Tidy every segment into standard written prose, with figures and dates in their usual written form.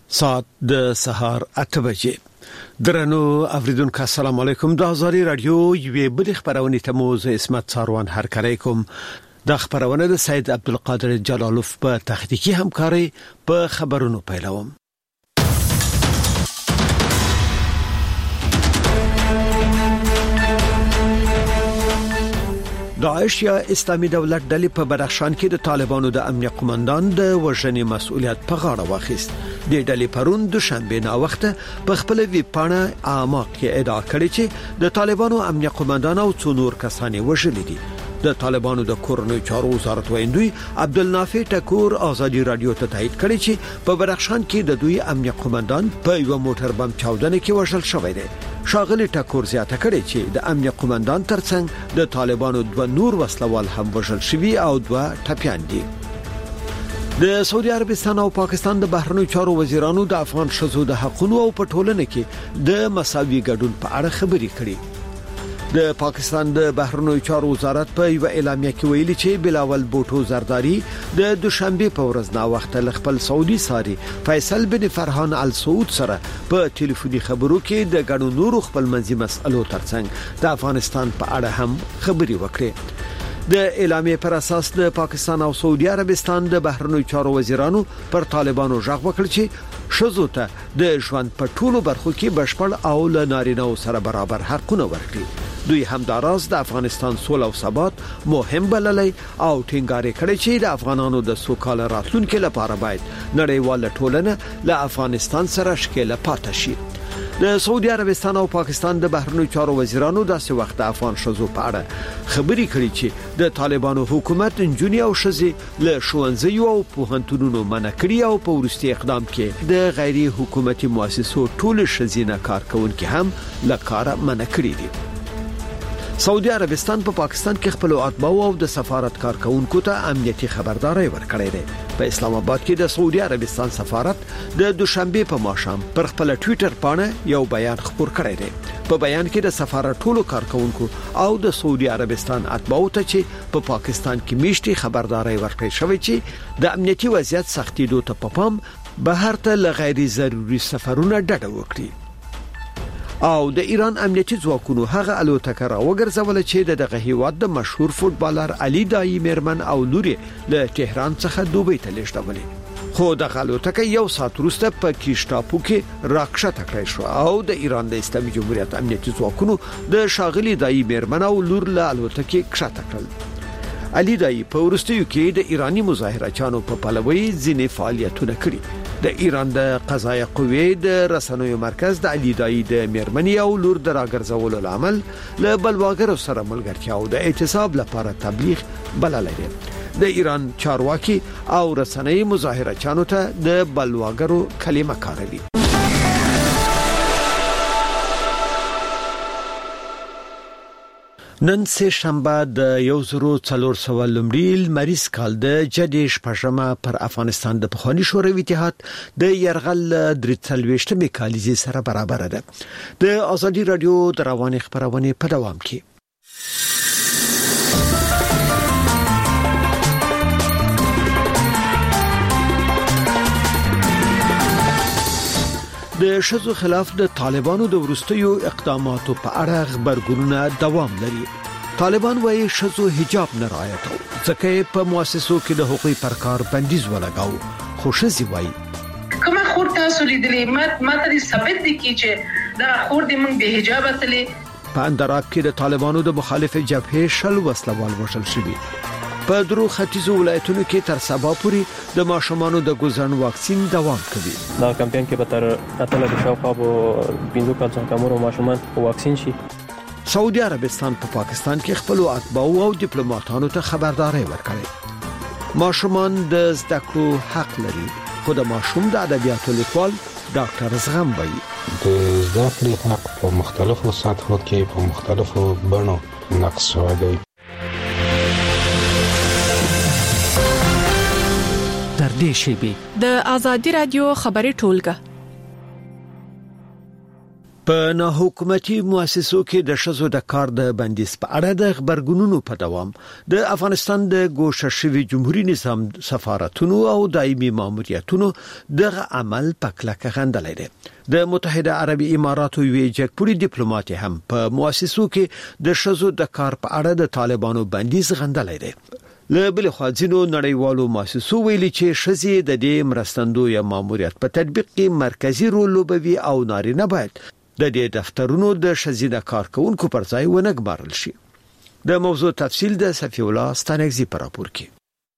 ساعت د سهار 8 بجې. درنو اوریدونکو السلام علیکم. د ازادي رادیو یوې بل خبرونه ته مو زه اسمت ساروان هرکلی کوم. د خبرونه د سید عبدالقادر جلالوف په تخنیکی همکاري په خبرونو پیلوم. داعش یا اسلامي دولت ډلې په بدخشان کې د طالبانو د امنیت قومندان د وژنې مسؤلیت په غاړه واخیست. د ډلې پرون دوشنبه نا وخته په خپل ویبپاڼه اعماق کې ادعا کړې چې د طالبانو امنیت قومندان او څو نور کسان وژل دي. د طالبانو د کورنۍ چارو وزارت ویندوی عبدالنافع ټکور ازادي رادیو ته تایید کړی چې په بدخشان کې د دوی امنیت قومندان په یو موټر بم چاودنه کې وژل شوی دی. شاغلی ټکور زیاته کړی چې د امنیت قومندان ترڅنګ د طالبانو دوه نور وسلوال هم وژل شوی او دوه ټپیان دي. د سعودي عربستان او پاکستان د بهرنیو چارو وزیرانو د افغان شذو د حقوقو او په ټولنه کې د مساوي ګډون په اړه خبرې کړې. د پاکستان د بهرنیو چارو وزارت په یو اعلامیه کې ویلي چې بلاول بوټو زرداری د دوشنبه په ورځ نا وخت خپل سعودي ساري فیصل بن فرحان ال سعود سره په ټلیفوني خبرو کې د ګڼو نورو خپل منځي مسألو ترڅنګ د افغانستان په اړه هم خبرې وکړې. د اعلامیه پر اساس د پاکستان او سعودي عربستان د بهرنیو چارو وزیرانو پر طالبانو ژغ وکړ چې شذو ته د ژوند په ټولو برخو کې بشپړ او ل نارینه سره برابر حقونه ورکړي. دوی همداراز د افغانستان سول او ثبات مهم بللی او ټینګار کړی چې د افغانانو د سوکاله راتلونکو لپاره باید نړیواله ټولنه له افغانستان سره شکل پاتې شي. د سعودي عربستان او پاکستان د بهرنیو چارو وزیرانو داسې وخت د افغان شذو په اړه خبرې کړې چې د طالبانو حکومت انجونی او شذې له ښوونځیو او پوهنتونونو منع کړي او په وروستي اقدام کې د غیر حکومتي مؤسسو ټول شذینه کارکونکو هم له کار منع کړي دي. سعودي عربستان په پاکستان کې خپل اتباع او د سفارت کارکونکو ته امنیتي خبرداري ورکړې ده. په اسلام آباد کې د سعودي عربستان سفارت د دوشنبه په ماښام پر خپل ټوئیټر باندې یو بیان خپور کړی دی. په بیان کې د سفارت ټولو کارکونکو او د سعودي عربستان اتباع ته چې په پاکستان کې میشتي خبرداري ورکړې شوې چې د امنیتي وضعیت سختیدو ته په پام بهر ته لغیر ضروري سفرونه ډډه وکړي. او د ایران امنیتي ځواکونو هغه الوتکه را وګرځول چې دغه هیواد د مشهور فوتبالر علي دایی میرمن او لوري له تهران څخه دوبۍ ته لیږدولې. خو د الوتکه یو ساعت وروسته په کیشټاپو کې راکښته کړې شو او د ایران د اسلامي جمهوریت امنیتي ځواکونو د شاغلي دایی میرمن او لور له الوتکې کښته کړل. علي دایی په وروستیو کې د ایرانی مظاهرچیانو په پلوي ځینې فعالیتونه کړي. د ایران د قضایه قوې د رسنیو مرکز د علي دایی د میرمنې او لور د راګرځولو لامل له بلواګرو سره ملګرتیا او د اعتصاب لپاره تبلیغ بللی دی. د ایران چارواکي او رسنۍ مظاهرچیانو ته د بلواګرو کلمه کاروي. نن سه شنبه د 1400 لومړی لمریز کال د جدي شپږمه پر افغانستان د پخوانی شوروي اتحاد د يرغل 43مې کالیزې سره برابر ده. د ازادي رادیو د رواني خبرونه په دوام کې. د شذو خلاف د طالبانو د ورستیو اقداماتو په اړه خبرګونونه دوام لري. طالبان وايي شذو حجاب نه رعایتو ځکه په مؤسسو کې د حقوقي پرکار بندیز ولګاو. خو شذي وايي کومه خور تاسو لیدلې ماته ثابت دي چې دا خور دې موږ به حجاب تلې. په اندراب کې د طالبانو د مخالف جبهې شل وسلوال وژل شوي. په درو ختیځو ولایتونو کې تر سبا پورې د ماشومانو د ګوزن واکسین دوام کوي. دا کمپاین کې به تر اتل د شاوخوا 15 کال څخه کمرو ماشومان واکسین شي. سعودي عربستان په پاکستان کې خپل اتباع او ډیپلوماټانو ته خبرداري ورکړي. ماشومان د زده کړو حق لري. خو د ماشوم د ادبیاتو لیکوال ډاکټر زغم وایي د زده کړې حق په مختلفو سطحو کې په مختلفو بڼو نقض شوی دی. تر دې شی د ازادي رادیو خبري ټولګه په ناحکومتي مؤسسو کې د شذو د کار د بندیز په اړه د خبرګونونو په دوام د افغانستان د ګوښه شوی جمهوریت نظام سفارتونو او دایمي ماموریتونو د عمل په کلکه غندلې ده. د متحده عربي اماراتو یو جګپوري ډیپلوماټ هم په مؤسسو کې د شذو د کار په اړه د طالبانو بندیز غندلې ده. له بل خوا ځینو نړیوالو مؤسسو ویلي چې شذې د دې مرستندوی ماموریت په تطبیق کې مرکزی رول لوبوي او نارینه باید د دې دفترونو د شذې د کارکونکو پر ځای ونګمارل شي. د موضوع تفصیل د صفی الله ستانګزی پر راپور کې.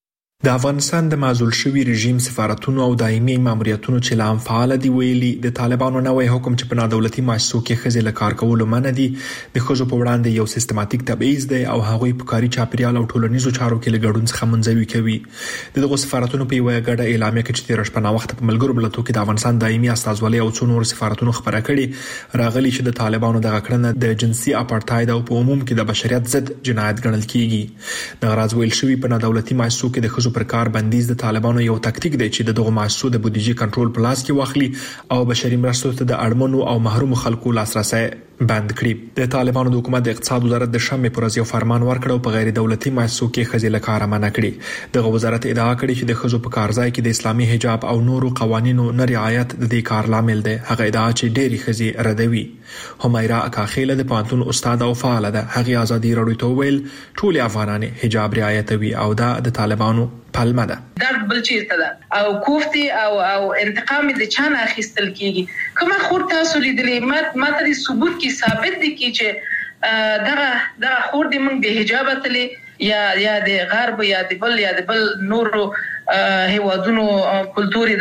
د افغانستان د معزول شوی رژیم سفارتونو او دایمي ماموریتونو چې لا هم فعال دي ویلي د طالبانو نوې حکم چې په نادولتي مؤسسو کې خزې له کار کولو منع دي د خزو په وړاندې یو سیستماتیک تبعیض دی او هغوی په کاري چاپیریال او ټولنیزو چارو کې له ګډون څخه منځوي کوي. دغه سفارتونو په یوه غړډه اعلامیه کې چې تیر شپه نا وخت په ملګرو ملتونو کې د افغانستان دایمي استازولۍ او څو نور سفارتونو خبره کړي راغلي چې د طالبانو دغه کړنه د جنسي اپارټاید او په عموم کې د بشریت ضد جنایت ګڼل کیږي. د غراض ویل شوی په نادولتي مؤسسو کې د خزو پر کار بندیز د طالبانو یو تاکتیک دی چې دغه مؤسسو د بودیجې کنټرول په لاس کې واخلي او بشري مرستو ته د اړمنو او محروم خلکو لاسرسي بند کړي. د طالبانو د حکومت د اقتصاد وزارت د شنبه پر ورځ یو فرمان ورکړ او په غیر دولتي مؤسسو کې خزې له کار منع کړي. دغه وزارت ادعا کړې چې د خزو په کارځای کې د اسلامي حجاب او نورو قوانینو نه رعایت د دې کار لامل دی. هغه ادعا چې ډېری خزې ردوي. همایرا اکاخیل د پانتون استاد او فعال ده. هغه ازادي راډیو ته ویل ټول افغانان حجاب رعایتوي او دا د طالبانو پلمه ده. درد بل چیرته ده او کوفتي او انتقام د چانه اخیستل کیږي. کومه خور تاسو لیدلې ما ته ثبوت کی ثابت دي کی چې دغه خور د موږ به حجاب تلې یا د غرب یا د بل نورو هیوادونو کلتوري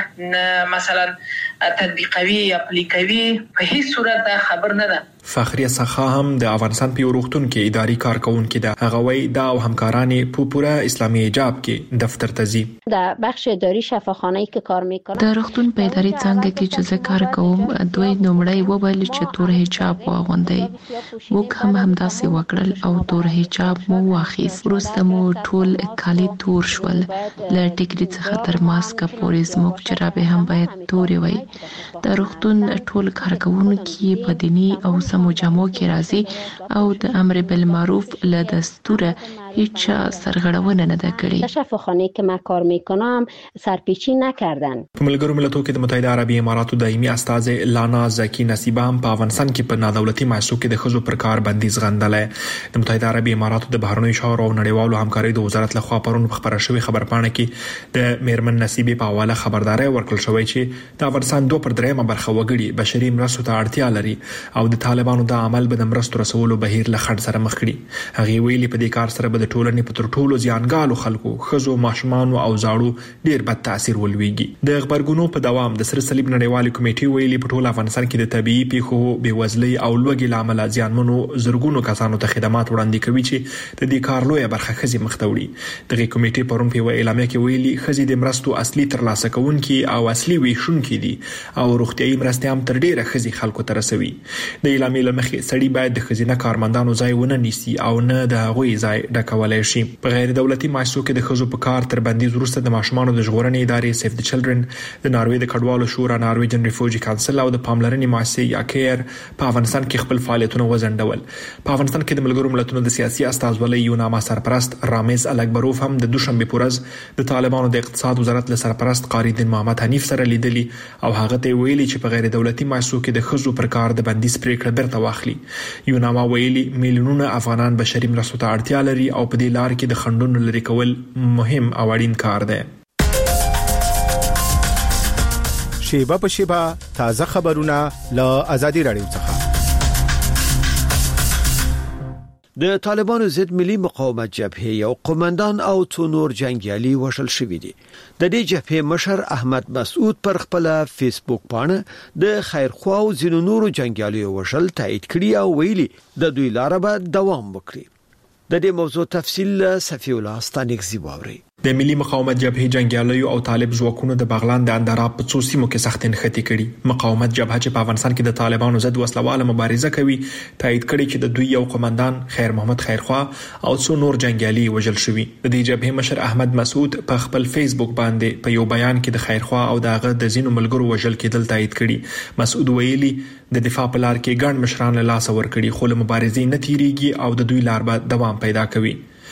دلته مثلا تطبیقوي یا اپلیکوي په هیڅ صورت خبر نه ده. فخریه سخا هم د افغانستان په روغتون کې اداري کارکونکو ده. هغه وایي دا او همکاران په پوره اسلامي حجاب کې دفتر ته ځي. در بخش اداری شفاخانه‌ای که کار میکنم د روغتون په اداري څنګه کې چې زه کار کوم دوی نومړی وویل چې تور حجاب واغوندئ. موږ هم همداسې وکړل او تور حجاب مو واخیست. وروسته مو ټول کالي تور شول. له ټیکري څخه تر ماسک پورې زموږ جرابې هم باید تورې وي. د روغتون ټول کارکونکي په دیني او سمو جامو کې راځي او د امر بالمعروف له دستور هیچ سرغړونه نه ده کړې. در شفاخانه‌ای که من کار میکنم سرپیچی نکردن. په ملګرو ملتونو کې د متحده عربي اماراتو دایمي استاذ لانا زکی نصیبه هم په افغانستان کې په نادولتي مؤسسو کې د خزو پر کار بندیز غندلې. د متحده عربي اماراتو د بهرنیو چارو او نړیوالو همکارۍ د وزارت لخوا پرون په خبره شوې خبرپاڼه کې د میرمن نصیبه په حواله خبرداري ورکړل شوې چې د افغانستان 2/3 برخه وګړي بشري مرستو ته اړتیا لري او د طالبانو د عمل به د مرستو رسولو بهیر له خنډ سره مخ کړي. هغه ویلي په دې کار سره به د ټولنې په تر ټولو زیانګالو خلکو خزو ماشومان او زاړو ډیر بد تاثیر ولويږي. د خبرګونو په دوام د سر صلیب نړیوال کمیټې ویلي په ټول افغانستان کې د طبيعي پیښو بېوزلۍ او لوږې لامل ځانمنو زرګونو کسانو ته خدمات وړاندې کوي چې د دې کار لویه برخه خزي مخ ته وړي. دغه کمیټې پرون په اعلامیه کې ویلي خزي د مرستو اصلي ترلاسه کوونکي او اصلي ویشونکي دي او روغتيایي مرستې هم تر ډیره خزي خلکو ته رسوي. د اعلامیې لمخې سړي باید د خزینه کارمندانو ځای ونه نیسي او نه د هغوی ځای ډکولای شي. په غیر دولتي مؤسسو کې د خزو په کار تر بندیز وروسته د ماشومانو د ژغورنې ادارې سیف د چلډرن د ناروې د کډوالو شورا نارویجن ریفوجی کونسل او د پاملرنې مؤسسې یا کیر په افغانستان کې خپل فعالیتونه وزندول. په افغانستان کې د ملګرو ملتونو د سیاسي استازولۍ یو نامه سرپرست رامز الکبروف هم د دوشنبه پورز د طالبانو د اقتصاد وزارت له سرپرست قاری الدین محمد حنیف سره لیدلی او هغه ته ویلي چې په غیر دولتي مؤسسو کې د خزو پر کار د بندیز پریکړه برته واخلي. یو نامه ویلي میلیونونه افغانان بشري مرستو ته اړتیا لري او په دې لار کې د خندونو لري کول مهم او اړین کار دی. شیبه په شیبه تازه خبرونه له آزادي راډیو څخه. د طالبانو ضد ملي مقاومت جبهه یو قومندان او څو نور جنگیالي وشل شوی دي. د دې جبهه مشر احمد مسعود پر خپل فیسبوک باندې د خیرخوا او ځینو نورو جنگیالي وشل تایید کړی او ویلي د دوی لار به دوام وکړي. د دې موضوع تفصیل صفی الله ستانګزی واوري. د ملي مقاومت جبهې جنگیالیو او طالب ځواکونو د بغلان د اندراب په څو سیمو کې سخت نښتې کړي. مقاومت جبهه چې په افغانستان کې د طالبانو ضد وسلواله مبارزه کوي تایید کړي چې د دوی یو قومندان خیر محمد خیرخوا او څو نور جنگیالي وژل شوي. د دې جبهې مشر احمد مسعود په خپل فیسبوک باندې په یو بیان کې د خیرخوا او دغه د زینو ملګرو وژل کېدل تایید کړي. مسعود ویلي د دفاع په لار کې ګڼ مشران له لاس ور کړي خو له مبارزې نه تیریږي او د دوی لار به دوام پیدا کوي.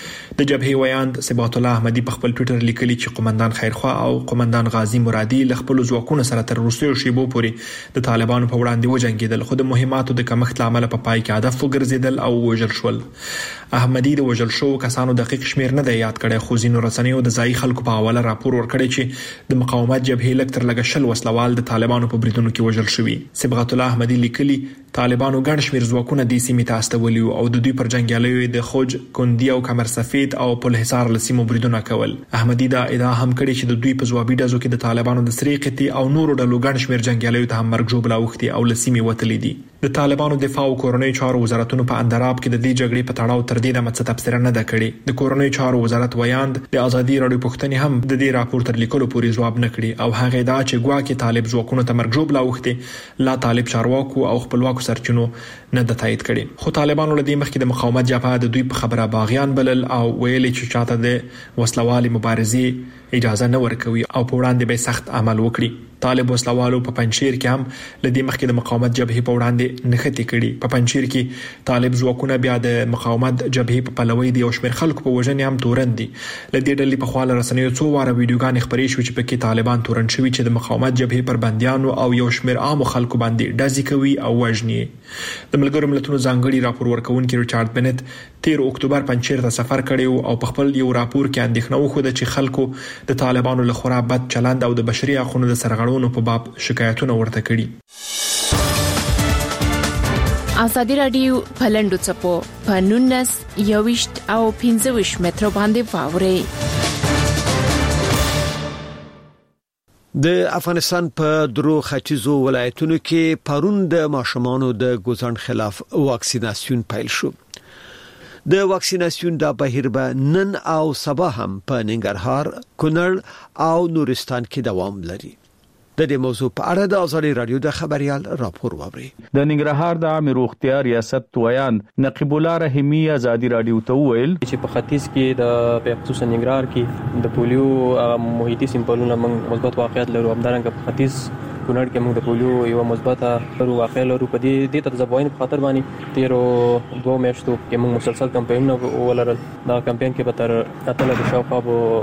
د جبهې ویاند صبغت الله احمدي په خپل ټوئیټر لیکلي چې قومندان خیرخوا او قومندان غازی مرادي له خپل ځواکونو سره تر وروستیو شیبو پورې د طالبانو په وړاندې وجنګیدل خو د مهماتو د کمښت لامل په پای کې هدف وګرځیدل او وژل شول. احمدي د وژل شو کسانو دقیق شمیر نه دی یاد کړی خو ځینو رسنیو د ځایي خلکو په حواله راپور ورکړی چې د مقاومت جبهې لږ تر لږه 100 وسلوال د طالبانو په بریدونو کې وژل شوي. صبغت الله احمدي لیکلي طالبانو ګڼ شمیر ځواکونه د سیمې ته استولي او د دوی پر جنگیالیو د خوج کندي او کمر سفید او په حصار لسیمو بریدونه کول. احمدي دا ادعا هم کړې چې د دوی په ځوابي ډزو کې د طالبانو د سری قطي او نورو ډلو ګڼ شمیر جنگیالیو ته هم مرګ ژوبله اوښتي او لسیمې وتلي دي. د طالبانو دفاع او کورنۍ چارو وزارتونو په اندراب کې د دې جګړې په تړاو تر دې د مڅ تفسیر نه ده کړې. د کورنۍ چارو وزارت ویاند د ازادي راډیو پښتنې هم د دې راپور تر لیکلو پورې ځواب نه کړی او هغه دا چې ګواکې طالب ځواکونو ته مرګ ژوبله اوښتي لا طالب چارواکو او خپلواکو سرچینو نه د تایید کړي. خو طالبانو لدې مخکې د مقاومت جبهه د دوی په خبره باغیان بلل او ویلي چې چاته د وسلوالي مبارزې اجازه نه ورکوي او په وړاندې به سخت عمل وکړي. طالب وسلوالو په پنځیر کې هم لدې مخکې د مقاومت جبهې په وړاندې نښتې کړي. په پنځیر کې طالب ځواکونه بیا د مقاومت جبهې په پلوي دي او شمېر خلکو په وژنې هم تورن دي. لدې ډلې په خواله رسنیو څو واره ویډیوګانې خپرې شوې چې پکې طالبان تورن شوي چې د مقاومت جبهې پر بنديانو او یو شمېر عام خلکو باندې ډزې کوي او وژني. د ملګرو ملتونو ځانګړي راپور ورکونکي ریچارډ بنت 13 اکتوبر پنځیر ته سفر کړی او په خپل یو راپور کې اندېښنه وښوده چې خلکو د طالبانو له خورا بد چلند او د بشري حقوقو د سرغړونو په باب شکایتونه ورته کړي. ازادي راډیو پلندو چپو پنونس یوشت او 25 متر باندې واوري. د افغانستان په درو ختیځو ولایتونو کې پرون د ماشومانو د ګوزن خلاف واکسیناسیون پیل شو. د واکسیناسیون د بهیر به نن او سبا هم په ننګرهار، کونړ او نورستان کې دوام لري. د دې موضوع په اړه د ازادي رادیو د خبريال راپور ووري. د ننګرهار د عامه روغتیا ریاست ویان نقیب الله رحیمی ازادي رادیو ته ویل چې په ختیځ کې د خصوصا ننګرهار کې د پولیو محیطي سیمپلونو موږ مثبت واقعیت لرو. همدارنګه په ختیځ کونړ کې موږ د پولیو یو مثبت واقعه لرو. په دې ته ځوابین په خاطر باندې 2 میاشتو کې موږ مسلسل کمپاینونه ولرل. دا کمپاین کې به تر اتل د شاوخوا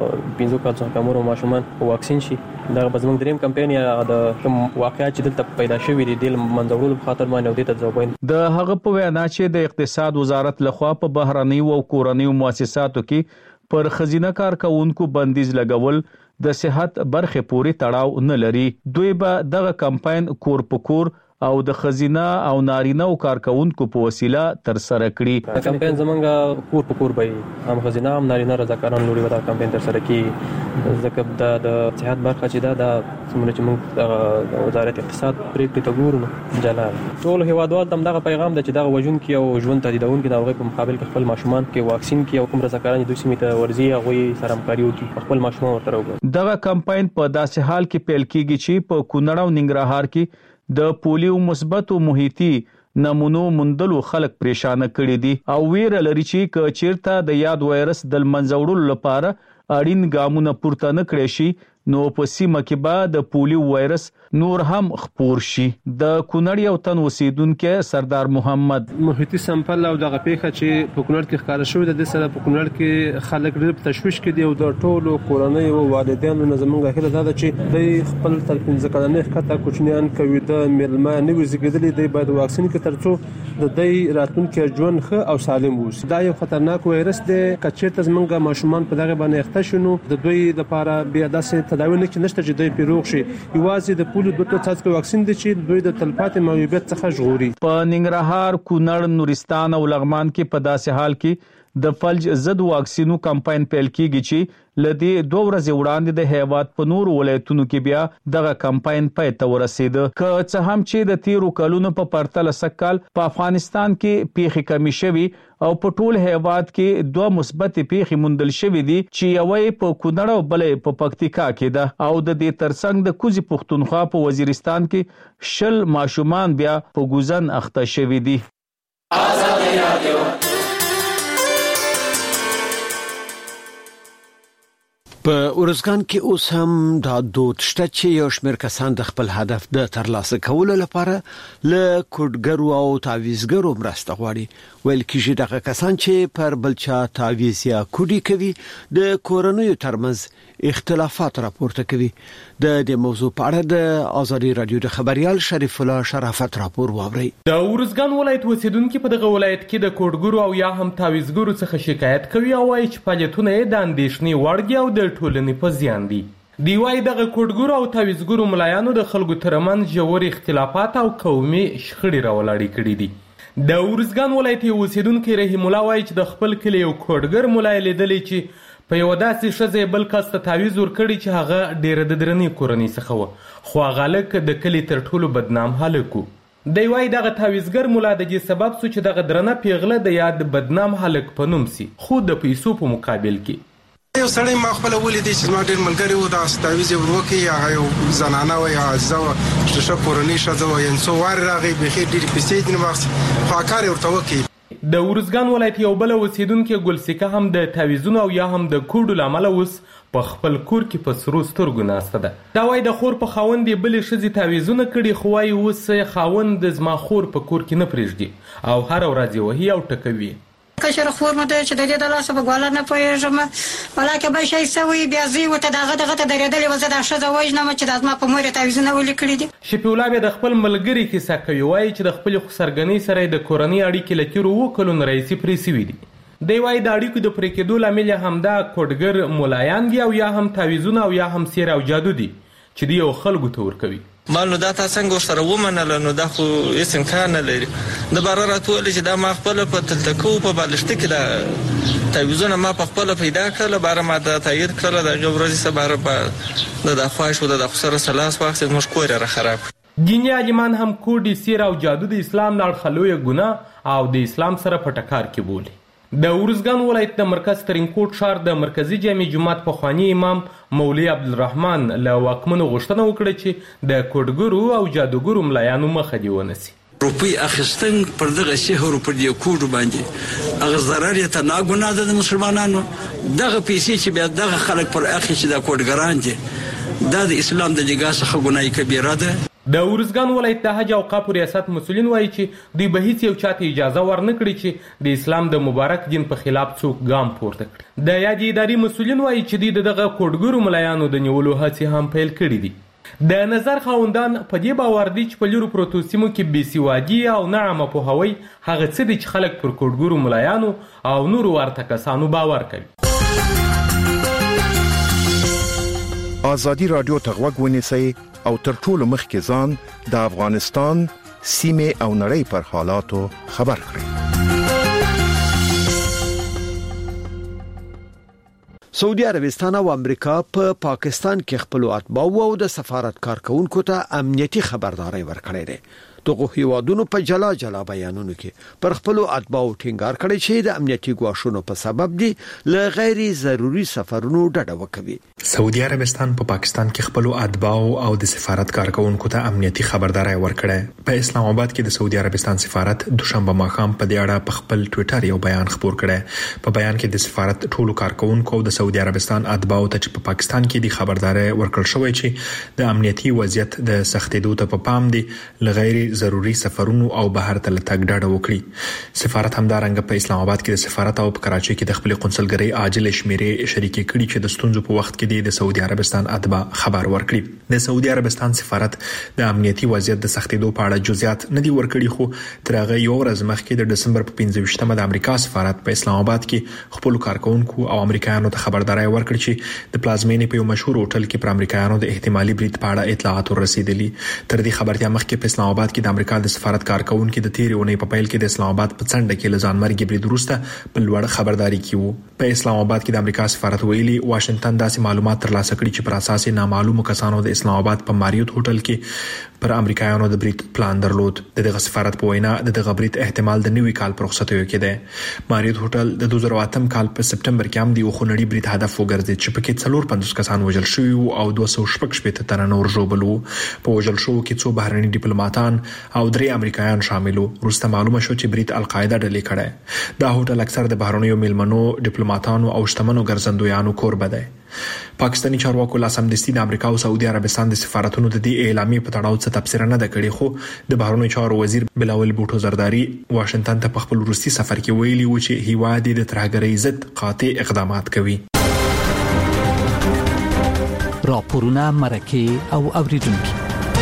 15 کال څخه کمور ماشومان واکسین شي. دا به زموږ دریم کمپاین یا د کوم واقعیت چې دلته پیدا شوی دی د منځورولو په خاطر باندې د ته ځوابین. د هغه په وینا چې د اقتصاد وزارت لخوا په بهرنۍ او کورنۍ مؤسساتو کې پر خزینه کارکونکو بندیز لګول د صحت برخه پوری تړاو نه لري. دوی به دغه کمپاین کور په کور او د خزینه او نارینه او کارکونکو په وسیله تر سره کړي. دا کمپاین زمونږ کور په کور به هم خزینه هم نارینه رضاکاران لوري ودا کمپاین تر سره کړي. ځکه د صحت برخه چې دا څومره چې موږ وزارت اقتصاد پریکړې ته ګورو جلال ټول هیوادوال تم دغه پیغام د چې دغه وژن کې او ژوند تهدیدون کې دغه په مقابل کې خپل ماشومان کې واکسین کې او کوم رضاکاران دوی سیمه ته ورزي هغه سره همکاري وکړي خپل ماشومان ورته وګوري. دغه کمپاین په داسې حال کې پیل کیږي چې په کونړ او ننګرهار کې د پولیو مثبت محیطي نمونو مندلو خلک پریشان کړي دي او ویره لري چې کچیرته د یاد وایرس د منځوړلو لپاره اړین ګامونه پورته نه کړي شي نو په سیمه کې به د پولیو وایرس نور هم خپور شي. د کونړ یو تن اوسیدونکو سردار محمد محیطي سمپل او دغه پیښه چې په کونړ کې ښکار شوې د سره په کونړ کې خلک ډېر په تشویش کې دي او د ټولو کورنۍ او والدینو نه زمونږ هیله ده چې د خپل تر 15 کلنې ښکته کوچنیان کوي د میلمه نه وزګیدلې دی باید واکسین کې ترڅو د دې راتلونکي ژوند ښه او سالم وي. دا یو خطرناک وایرس دی کچېرته زمونږ ماشومان په دغه باندې اخته شونو د دوی لپاره بیا داسې تداوی نه کې نشته چې دوی پیروغ شي. یوازې د پولیو دوه څاڅکي واکسین دي چې دوی د تلپاتې معیوبیت څخه ژغوري. په ننګرهار، کونړ، نورستان او لغمان کې په داسې حال کې د فلج ضد واکسینو کمپاین پیل کیږي چې لدی 2 ورځې وړاندې د هیواد په نور ولایتونو کې بیا دغه کمپاین پای ته ورسید. که څه هم چې د تیرو کلونو په پرتله سکهال په افغانستان کې پیښې کمی شوي او په ټول هیواد کې 2 مثبت پیښې موندل شوې دي چې یوې په کونړ او بلې په پکتیکا کې ده او د دې ترڅنګ د کوزي پښتونخوا په وزیرستان کې 10 ماشومان بیا په ګوزن اخته شوي دي. په اورزګان کې اوس هم دا دود شته چې یو شمېر کسان د خپل هدف د ترلاسه کولو لپاره له کوډګرو او تعویزګرو مرسته غواړي. ویل کېږي دغه کسان چې پر بلچا تعویز یا کوډي کوي د کورنیو ترمنځ اختلافات راپورته کوي. د دې موضوع په اړه د آزادي رادیو د خبريال شریف الله شرافت راپور واوري. د اورزګان ولایت اوسیدونکو په دغه ولایت کې د کوډګرو او یا هم تعویزګرو څخه شکایت کوي او وايي چې فعالیتونه یې د اندېښنې وړ دي او د ټولنې په زیان دي. دی وايي دغه کوډګرو او تعویزګرو ملایانو د خلکو ترمنځ ژور اختلافات او قومي شخړې راولاړې کړې دي. د اورزګان ولایت اوسیدونکو رحیم الله وايي چې د خپل کلی یو کوډګر ملای لیدلې چې په یو داسې شزه بل کس ته تعویز ورکړي چې هغه ډېر د درنې کورنۍ څخه و خو هغه لک د کلی تر ټولو بدنام هلک و. دی وايي دغه تعویزګر مولا د دې سبب سو چې دغه درنه پیغله د یاد بدنام هلک په نوم سي خو د پیسو په مقابل کې یو سړی ما خپل ولیدي چې ما ډېر ملګری و دا تعویز ورکړي یا یو زنانه و یا زو چې کورنۍ شزه و ینسو وار راغی به خیر ډېر پیسې دي نو فاکار ورته وکړي. د اورزګان ولایت یو بل اوسیدونکو ګلسیکه هم د تعویزونو او یا هم د کوډو لامل اوس په خپل کور کې په سرو سترګو ناسته ده. دا وايي د خور په خاوند بلې شزي تعویزونه کړي خو وايي اوس خاوند زما خور په کور کې نه پرېږدي او هر ورځ وهي او ټکوي. کشر خور مده چې د دې د لاسه په ګواله نه پوهېږم ولکه به شي سوي بیا زی وته دغه ته درېدلې وزه د شزه وژنم چې د ازما په مور تعویزونه ولیکړي دي. شفیع الله د خپل ملګری کیسه کوي وايي چې د خپل خسرګنۍ سره د کورنۍ اړیکې لکیرو وکړو رئیسي پریسوي دي. دی وايي د اړیکو د پرې کېدو لامل همدا کوډګر مولایان دي او یا هم تعویزونه او یا هم سیر او جادو دي چې دی یو خلکو ته ورکوي. مالو دا تاسو څنګه سره ومنل نو دا خو هیڅ امکان نه لري. د بار راتول چې دا ما خپل په تلتکو په بالښت کې دا تعویزونه ما په خپل پیدا کړل بار ما دا تایید کړل د جبرزي سبار په د خواهش و د خسر سلاس وخت مشکور را خراب. دیني عالمان هم کوډي سیر او جادو د اسلام نه خلوی ګناه او د اسلام سره پټکار کې بولي. د اورزګان ولایت د مرکز ترینکوټ ښار د مرکزی جامع جماعت پخوانی امام مولوی عبدالرحمن له واکمنو غوښتنه وکړه چې د کوډګرو او جادوګرو ملایانو مخه دی ونسی. روپی اخیستن پر دغه شهر پر دی کوډ باندې هغه ضرر یې ته ناګناه ده د مسلمانانو. دغه پیسې چې بیا دغه خلک پر اخی چې د کوډګران دي دا د اسلام د نگاه څخه ګناه کبیره ده. د اورزګان ولایت د حج او اوقاف ریاست مسؤلین وایي چې دوی به هیڅ یو چاته اجازه ورنکړي چې د اسلام د مبارک دین په خلاف څوک ګام پورته کړي. د یادې ادارې مسؤلین وایي چې دوی دغه کوډګرو ملایانو د نیولو هڅې هم پیل کړي دي. د نظر خاوندان په دې باور دي چې په لورو پروتو سیمو کې بېسوادي او ناعمه پوهاوی هغه څه دي چې خلک پر کوډګرو ملایانو او نورو ورته کسانو باور کوي. آزادي رادیو ته غوږ ونیسئ او تر ټولو مخکې ځان د افغانستان سیمه او نړۍ پر حالاتو خبر کړئ. سعودي عربستان او امریکا په پاکستان کې خپل اتباع او د سفارت کارکونکو ته امنیتي خبرداري ورکړې ده. دغه هیوادونو په جلا جلا بیانونو کې پر خپل اتباع ټینګار کړی چې د امنیتي ګواښونو په سبب دي ل غیر ضروري سفرونو ډډه وکوي. سعودي عربستان په پاکستان کې خپل اتباع او د سفارت کارکونکو ته امنیتي خبرداري ورکړه. په اسلام آباد کې د سعودي عربستان سفارت دوشنبه ماښام په دې اړه په خپل ټوئیټر یو بیان خپور کړی. په بیان کې د سفارت ټولو کارکونکو او د سعودي عربستان اتباع ته چې په پاکستان کې د خبرداري ورکړل شوې چې د امنیتي وضعیت د سختېدو ته په پام دي ل غیر ضروري سفرونو او بهر ته لټګ ډاډه وکړي. سفارت همدارنګه په اسلام آباد کې د سفارت او په کراچۍ کې د خپل قونسلګرۍ عاجل شمیرې شریکې کړي چې د ستونزو په وخت کې د سعودي عربستان اتباع خبر ورکړي. د سعودي عربستان سفارت د امنیتي وضعیت د سختېدو په اړه جزئیات نه دي ورکړي خو تر هغه یو ورځ مخکې د دسمبر په 15مه د امریکا سفارت په اسلام آباد کې خپل کارکونکو او امریکایانو ته خبرداري ورکړي چې د پلازمینې په یو مشهور هوټل کې پر امریکایانو د احتمالي برید په اړه اطلاعات ورسېدلي. تر دې خبرتیا مخکې په اسلام آباد کې د امریکا د سفارت کارکونکو د تیرې اونۍ په پیل کې د اسلام آباد په څنډه کې لزان مرګ برید وروسته په لوړ خبرداري کې وو. په اسلام آباد کې د امریکا سفارت ویلي واشنگټن داسې معلومات ترلاسه کړي چې پر اساس نامعلومو کسانو د اسلام آباد په ماریوت هوټل کې پر امریکایانو د بریټ پلان درلود. دغه سفارت په وینا دغه بریټ احتمال د نوي کال پر رخصتیو کې ده. ماریوت هوټل د 2008 کال په سپټمبر کې هم د خونړي بریټ هدف وګرځید چې پکې 450 کسان وژل شوي او 216 تنه نور ژوبل وو. په وژل شو کې څو بهرني ډیپلوماټان او 3 امریکایان شامل وو. وروسته معلومه شو چې بریټ القاعده ډلې کړه. دا هوټل اکثر د بهرنیو میلمنو ډیپلوماټانو او شتمنو ګرځندویانو کوربه ده. پاکستاني چارواکو لا سمدستي د امریکا او سعودي عربستان د سفارتونو د دې اعلامیې په تړاو څه تفسیر نه کړی، خو د بهرنیو چارو وزیر بلاول بوټو زرداری واشنگټن ته په خپل روسي سفر کې ویلي و چې هیواد د ترهګرۍ ضد قاطع اقدامات کوي. راپورونه مرکه او اوریدونکو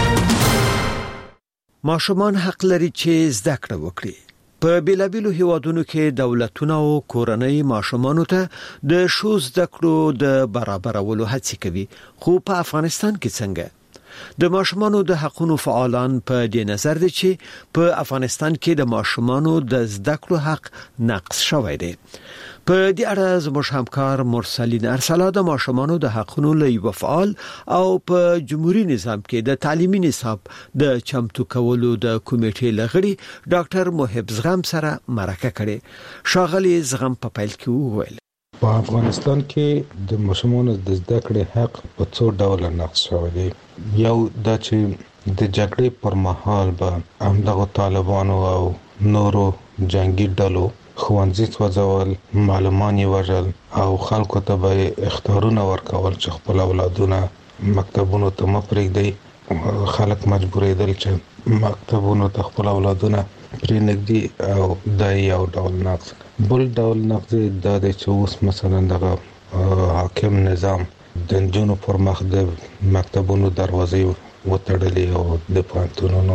ماشومان حق لري چې زده کړه وکړي. په بیلابیلو هیوادونو کې دولتونه او کورنۍ ماشومانو ته د شو زده کړو د برابرولو هڅې کوي، خو په افغانستان کې څنګه؟ د ماشومانو د حقوقو فعالان په دې نظر دي چې په افغانستان کې د ماشومانو د زده کړو حق نقض شوی دی. په دې اړه زموږ همکار مرسلین ارسلا د ماشومانو د حقوقو لوی فعال او په جمهوریت نظام کې د تعلیمي نصاب د چمتو کولو د کمیټې لغړي ډاکټر محب زغم سره مرکه کړي. شاغلي زغم په پیل کې وویل په افغانستان کې د ماشومانو د زده کړې حق په څو ډول نقض شوی دی. یو دا چې د جګړې پر مهال به همدغه طالبانو او نورو جنگي ډلو خوانځي وځول، معلمان یې وژل او خلکو ته به اختیارونه ورکول چې خپل اولادونه مکتبونو ته مپرېږدي. خلک مجبورېدل چې مکتبونو ته خپل اولادونه پرېنږدي او دا یو ډول نقض. بل ډول نقض دا دی چې اوس مثلا دغه حاکم نظام د نجونو پر مخ د مکتبونو دروازې وتړلې او د پوهنتونونو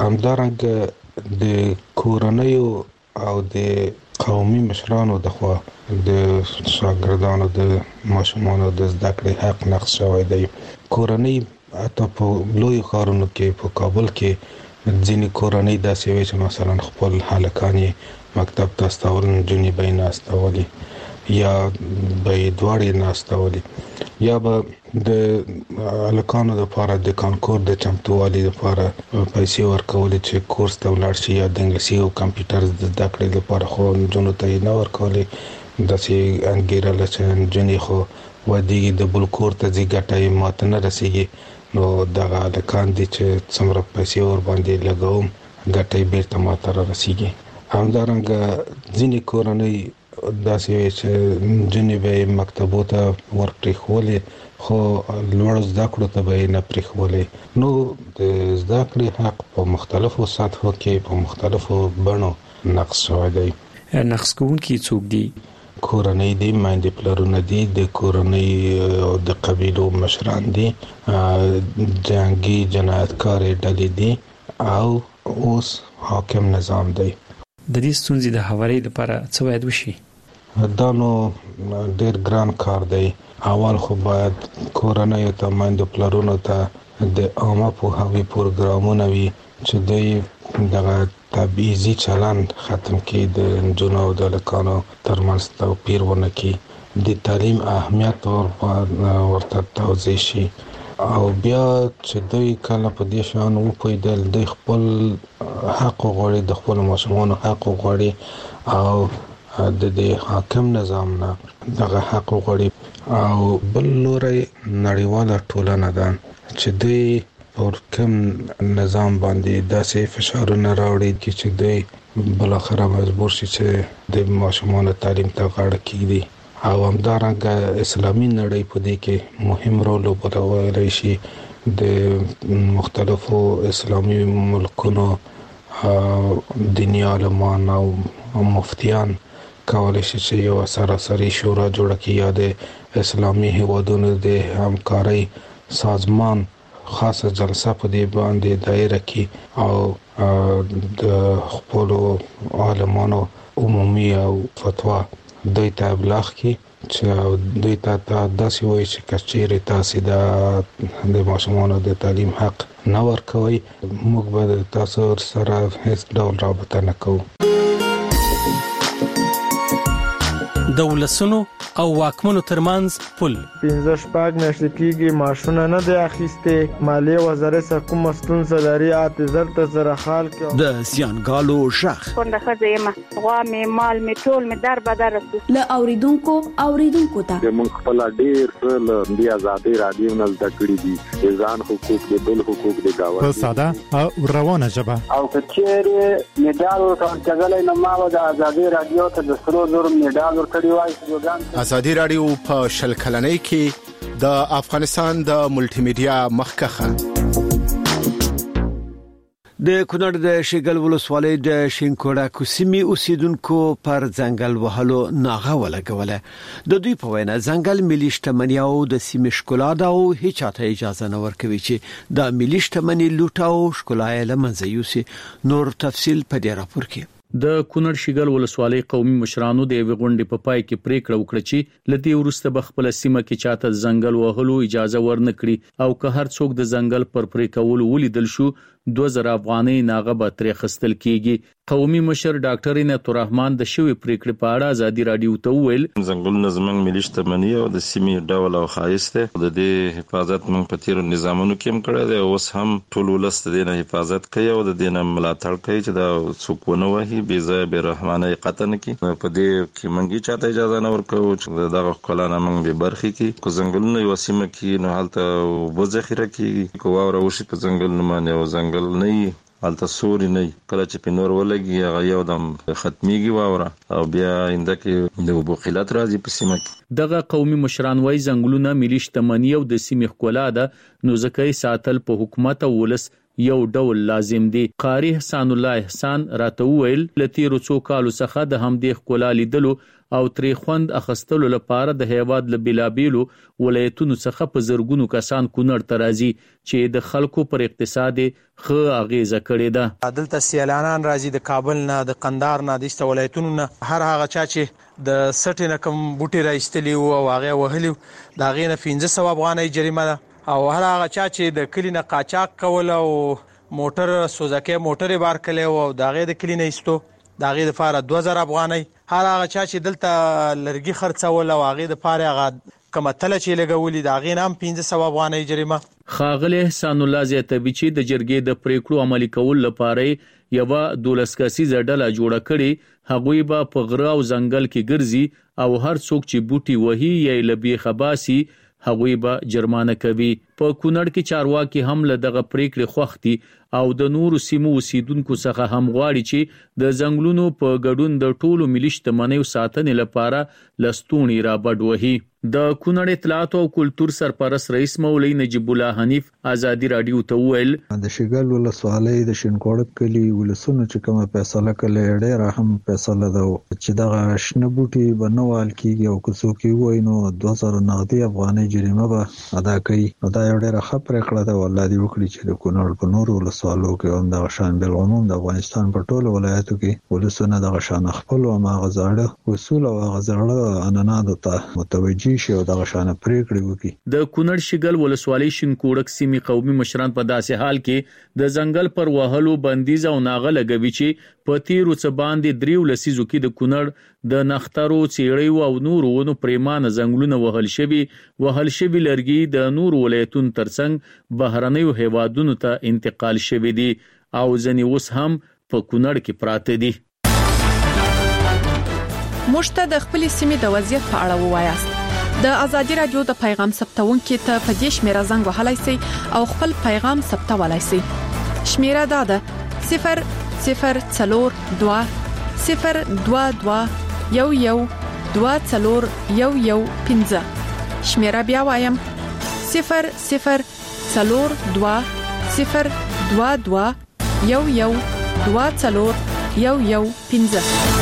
همدارنګه د کورنیو او د قومي مشرانو د خوا د شاګردانو د ماشومانو د زده کړې حق نقض شوی دی. کورنۍ حتی په لوی ښارونو کې په کابل کې ځینې کورنۍ داسې وي چې مثلا خپل هلکان مکتب ته استول، نجونې به یې نه استولي یا به یې دواړې نه استولي، یا به د هلکانو لپاره د کانکور د چمتووالي لپاره پیسې ورکولې چې کورس ته ولاړ شي یا د انګلیسي او کمپیوټر د زده کړې لپاره، خو نجونو ته یې نه ورکولې. داسې انګیرله چې نجونې خو ودیږي د بل کور ته ځي ګټه یې ماته نه رسیږي، نو دغه هلکان دي چې څومره پیسې ورباندې لګوم ګټه یې بیرته ماته را رسیږي. همدارنګه ځینې کورنۍ داسې وي چې نجونې به یې مکتبو ته ورپرېښولې خو لوړو زده کړو ته به یې نه پرېښولې. نو د زده کړې حق په مختلفو سطحو کې په مختلفو بڼو نقض شوی دی. نقض کوونکي څوک دي؟ کورنۍ دي، میندې پلرونه دي، د کورنۍ او د قبیلو مشران دي، جنگي جنایتکارې ډلې دي او اوس حاکم نظام دی. د دې ستونزې د هواري لپاره څه باید وشي؟ دا نو ډېر ګران کار دی. اول خو باید کورنۍ ته میندو پلرونو ته د عامه پوهاوي پروګرامونه وي چې دوی دغه تبعیضي چلند ختم کړي، د نجونو او د هلکانو ترمنځ توپیر ونه کړي، د تعلیم اهمیت ورته توضیح شي، او بیا چې دوی کله په دې شان وپوهېدل دوی خپل حق وغواړي، د خپل ماشومانو حق وغواړي او د دې حاکم نظام نه دغه حق وغواړي. او بل لوري نړیواله ټولنه ده چې دوی پر کوم نظام باندې داسې فشارونه راوړي چې دوی بل اخره مجبور شي چې د ماشومانو تعلیم ته غاړه کېږدي. او همدارنګه اسلامي نړۍ په دې کې مهم رول ولوبولی شي. د مختلفو اسلامي ملکونو دینی عالمان او مفتیان کولای شي چې یو سراسري شورا جوړه کړي یا د اسلامي هیوادونو د همکارۍ سازمان خاصه جلسه په دې باندې دایره کړي او د خپل عالمانو عمومي او فتوا دوی ته ابلاغ کړي چې دوی ته داسې وایي چې کچېرې تاسې د ماشومانو د تعلیم حق نه ورکوي، موږ به تاسو سره هیڅ ډول رابطه نه کوو. د ولسونو او واکمنو ترمنځ پل 15 شپږ میاشتې کېږي ماشونه نه دی اخیسته مالیه وزارت کوم ستونزه لري اته زرت سره حال کې د زیانګالو شخ څنګه خزیمه غوا می مال می ټول می در بدر له اوریدونکو ته موږ خپل ډیر له دی آزادي رادیو نه زده کړی دي ځان حقوق د بل حقوق د گاوه په ساده او روانه ژبه او کچېره میډال ورکړل نه ما د آزادي رادیو ته د سرو زر میډال آزادی رادیو په شل کلنۍ کې د افغانستان د ملټي میډیا مخکخه د کونړ د شګل ولسوالۍ د شینکوړه کوسمي اوسیدونکو پر ځنګل وهلو ناغه ولګوله د دوی په وینا ځنګل ملي شتمنۍ او د سیمې ښکلا ده او هیڅ چاته اجازه نه ورکوي چې د ملي شتمنۍ لوټ او ښکلا یې لمنځه یوسي. نور تفصيل په دې راپور کې. د کونړ شګل ولسوالۍ قومي مشرانو د غونډې په پای کې پریکړه وکړه چې لدی ورسته بخپل سیمه کې چاته ځنګل وهلو اجازه ورنکړي او که هر څوک د ځنګل پر پریکول ولیدل شو 2000 افغانۍ ناغه به ترې خستل کیږي. قومي مشر ډاکټر عنایت الرحمن د شوی پریکړې په اړه ازادي رادیو ته ویل ځنګلونه زمنګ ملي شتمنۍ او د سیمې ډول او خایسته د دې حفاظت موږ په تیر نظامونو کې هم کړی دی اوس هم ټول ولست د حفاظت کوي او د دینه ملاتړ کوي چې دا څوکونه وهي بي ځای به رحمانه قطن کی په دې کې منګي چاته اجازه نه ورکو چې دغه کولانه موږ به برخي کې کو ځنګلونه یو سیمه کې نه حالت وبذخیره کې کو واوره وشي په ځنګل نه مانه او ځنګل نه حالت سوري نه کله چې په نور ولګي هغه یو دم ختميږي واوره او بیا انده کې د وبو قلت راځي په سیمه کې. دغه قومي مشران وای ځنګلونه ملي شتمنۍ او د سیمې ښکلا ده نو ځکه ساتل په حکومت او ولس یو ډول لازم دي. قاری حسن الله احسان راته ویل لتیرو څو کالو څخه د همدې ښکلا لیدلو او ترې خوند اخستلو لپاره د هیواد له بلابیلو ولایتونو څخه په زرګونو کسان کونړ ته راځي چې د خلکو پر اقتصاد خو اغیزه کړې ده. دلته سیلانیان راځي د کابل نه د قندهار نه د است ولایتونو نه هر هغه چا چې د سټ نه کوم بوټي راځتلی او هغه وهلی دا غینه 1500 افغانۍ جریمه ده او هر هغه چا چې د کلینه قاچاق کول او موټر سوزکه موټر بار کړي او دا غي د کلینه ایستو دا غي د فار 2000 افغانۍ هر هغه چا چې دلته لرګي خرڅول او هغه د فار هغه کمتل چې لګولې دا غي نام 1500 افغانۍ جریمه. خاغله احسان الله زیاتوي چې د جرګې د پریکړو عملي کول لپاره یو 12 کسیزه ډله جوړه کړي هغوی به په غره او ځنګل کې ګرځي او هر څوک چې بوټي وهي یا لبي خباسي هغوی به جرمانه کوي. په کونړ کې چارواکي هم له دغه پریکړې خوختي او د نورو سیمو اوسیدونکو څخه هم غواړي چې د ځنګلونو په ګډون د ټولو ملي شتمنیو ساتنې لپاره لستونی را بډوهي. د کونړ اطلاعات او کلچر سرپرست رئیس مولوی نجیب الله حنیف ازادي رادیو ته ویل د شګل ولسوالۍ د شینکوړه کلی ولسونو چې کومه فیصله کړې ډېر هم فیصله ده چې دغه شنه بوټي بنوال کیږي او کوڅو کې وای نو 2000 نغدي افغانۍ جریمه به ادا کوي. دا یو ډېر ښه پریکړه ده ولادي وکړي چې د کونړ په نور ولسوالو کې هم د شان بل عموم د افغانستان په ټولو ولایتو کې ولسونه د شان خپل او ماغزاړه اصول او غزاړه انانات ته متوجي شي او د شان پریکړې وکړي. د کونړ شګل ولسوالۍ شینکوړک سیمې قومي مشران په داسې حال کې د ځنګل پر وهلو بندیز او ناغه لګوي چې په تیرو څه باندې دریو لسیزو کې د کونړ د نخترو چیړیو او نورو ونو پریمانه ځنګلونه وهل شوی لرګي د نورو ولایتونو ترڅنګ بهرنیو هیوادونو ته انتقال شوی دي او ځنی اوس هم په کونړ کې پراته دي. مشته د خپل سیمې د وضعیت په اړه ووایاست. د ازادي رادیو د پیغام ثبتونکو ته په دې شمیره زنګ وهلای شئ او خپل پیغام ثبتولای شئ. شمیره دا ده 002 022 11 24015. شمیره بیا وایم 002 022 11 24015.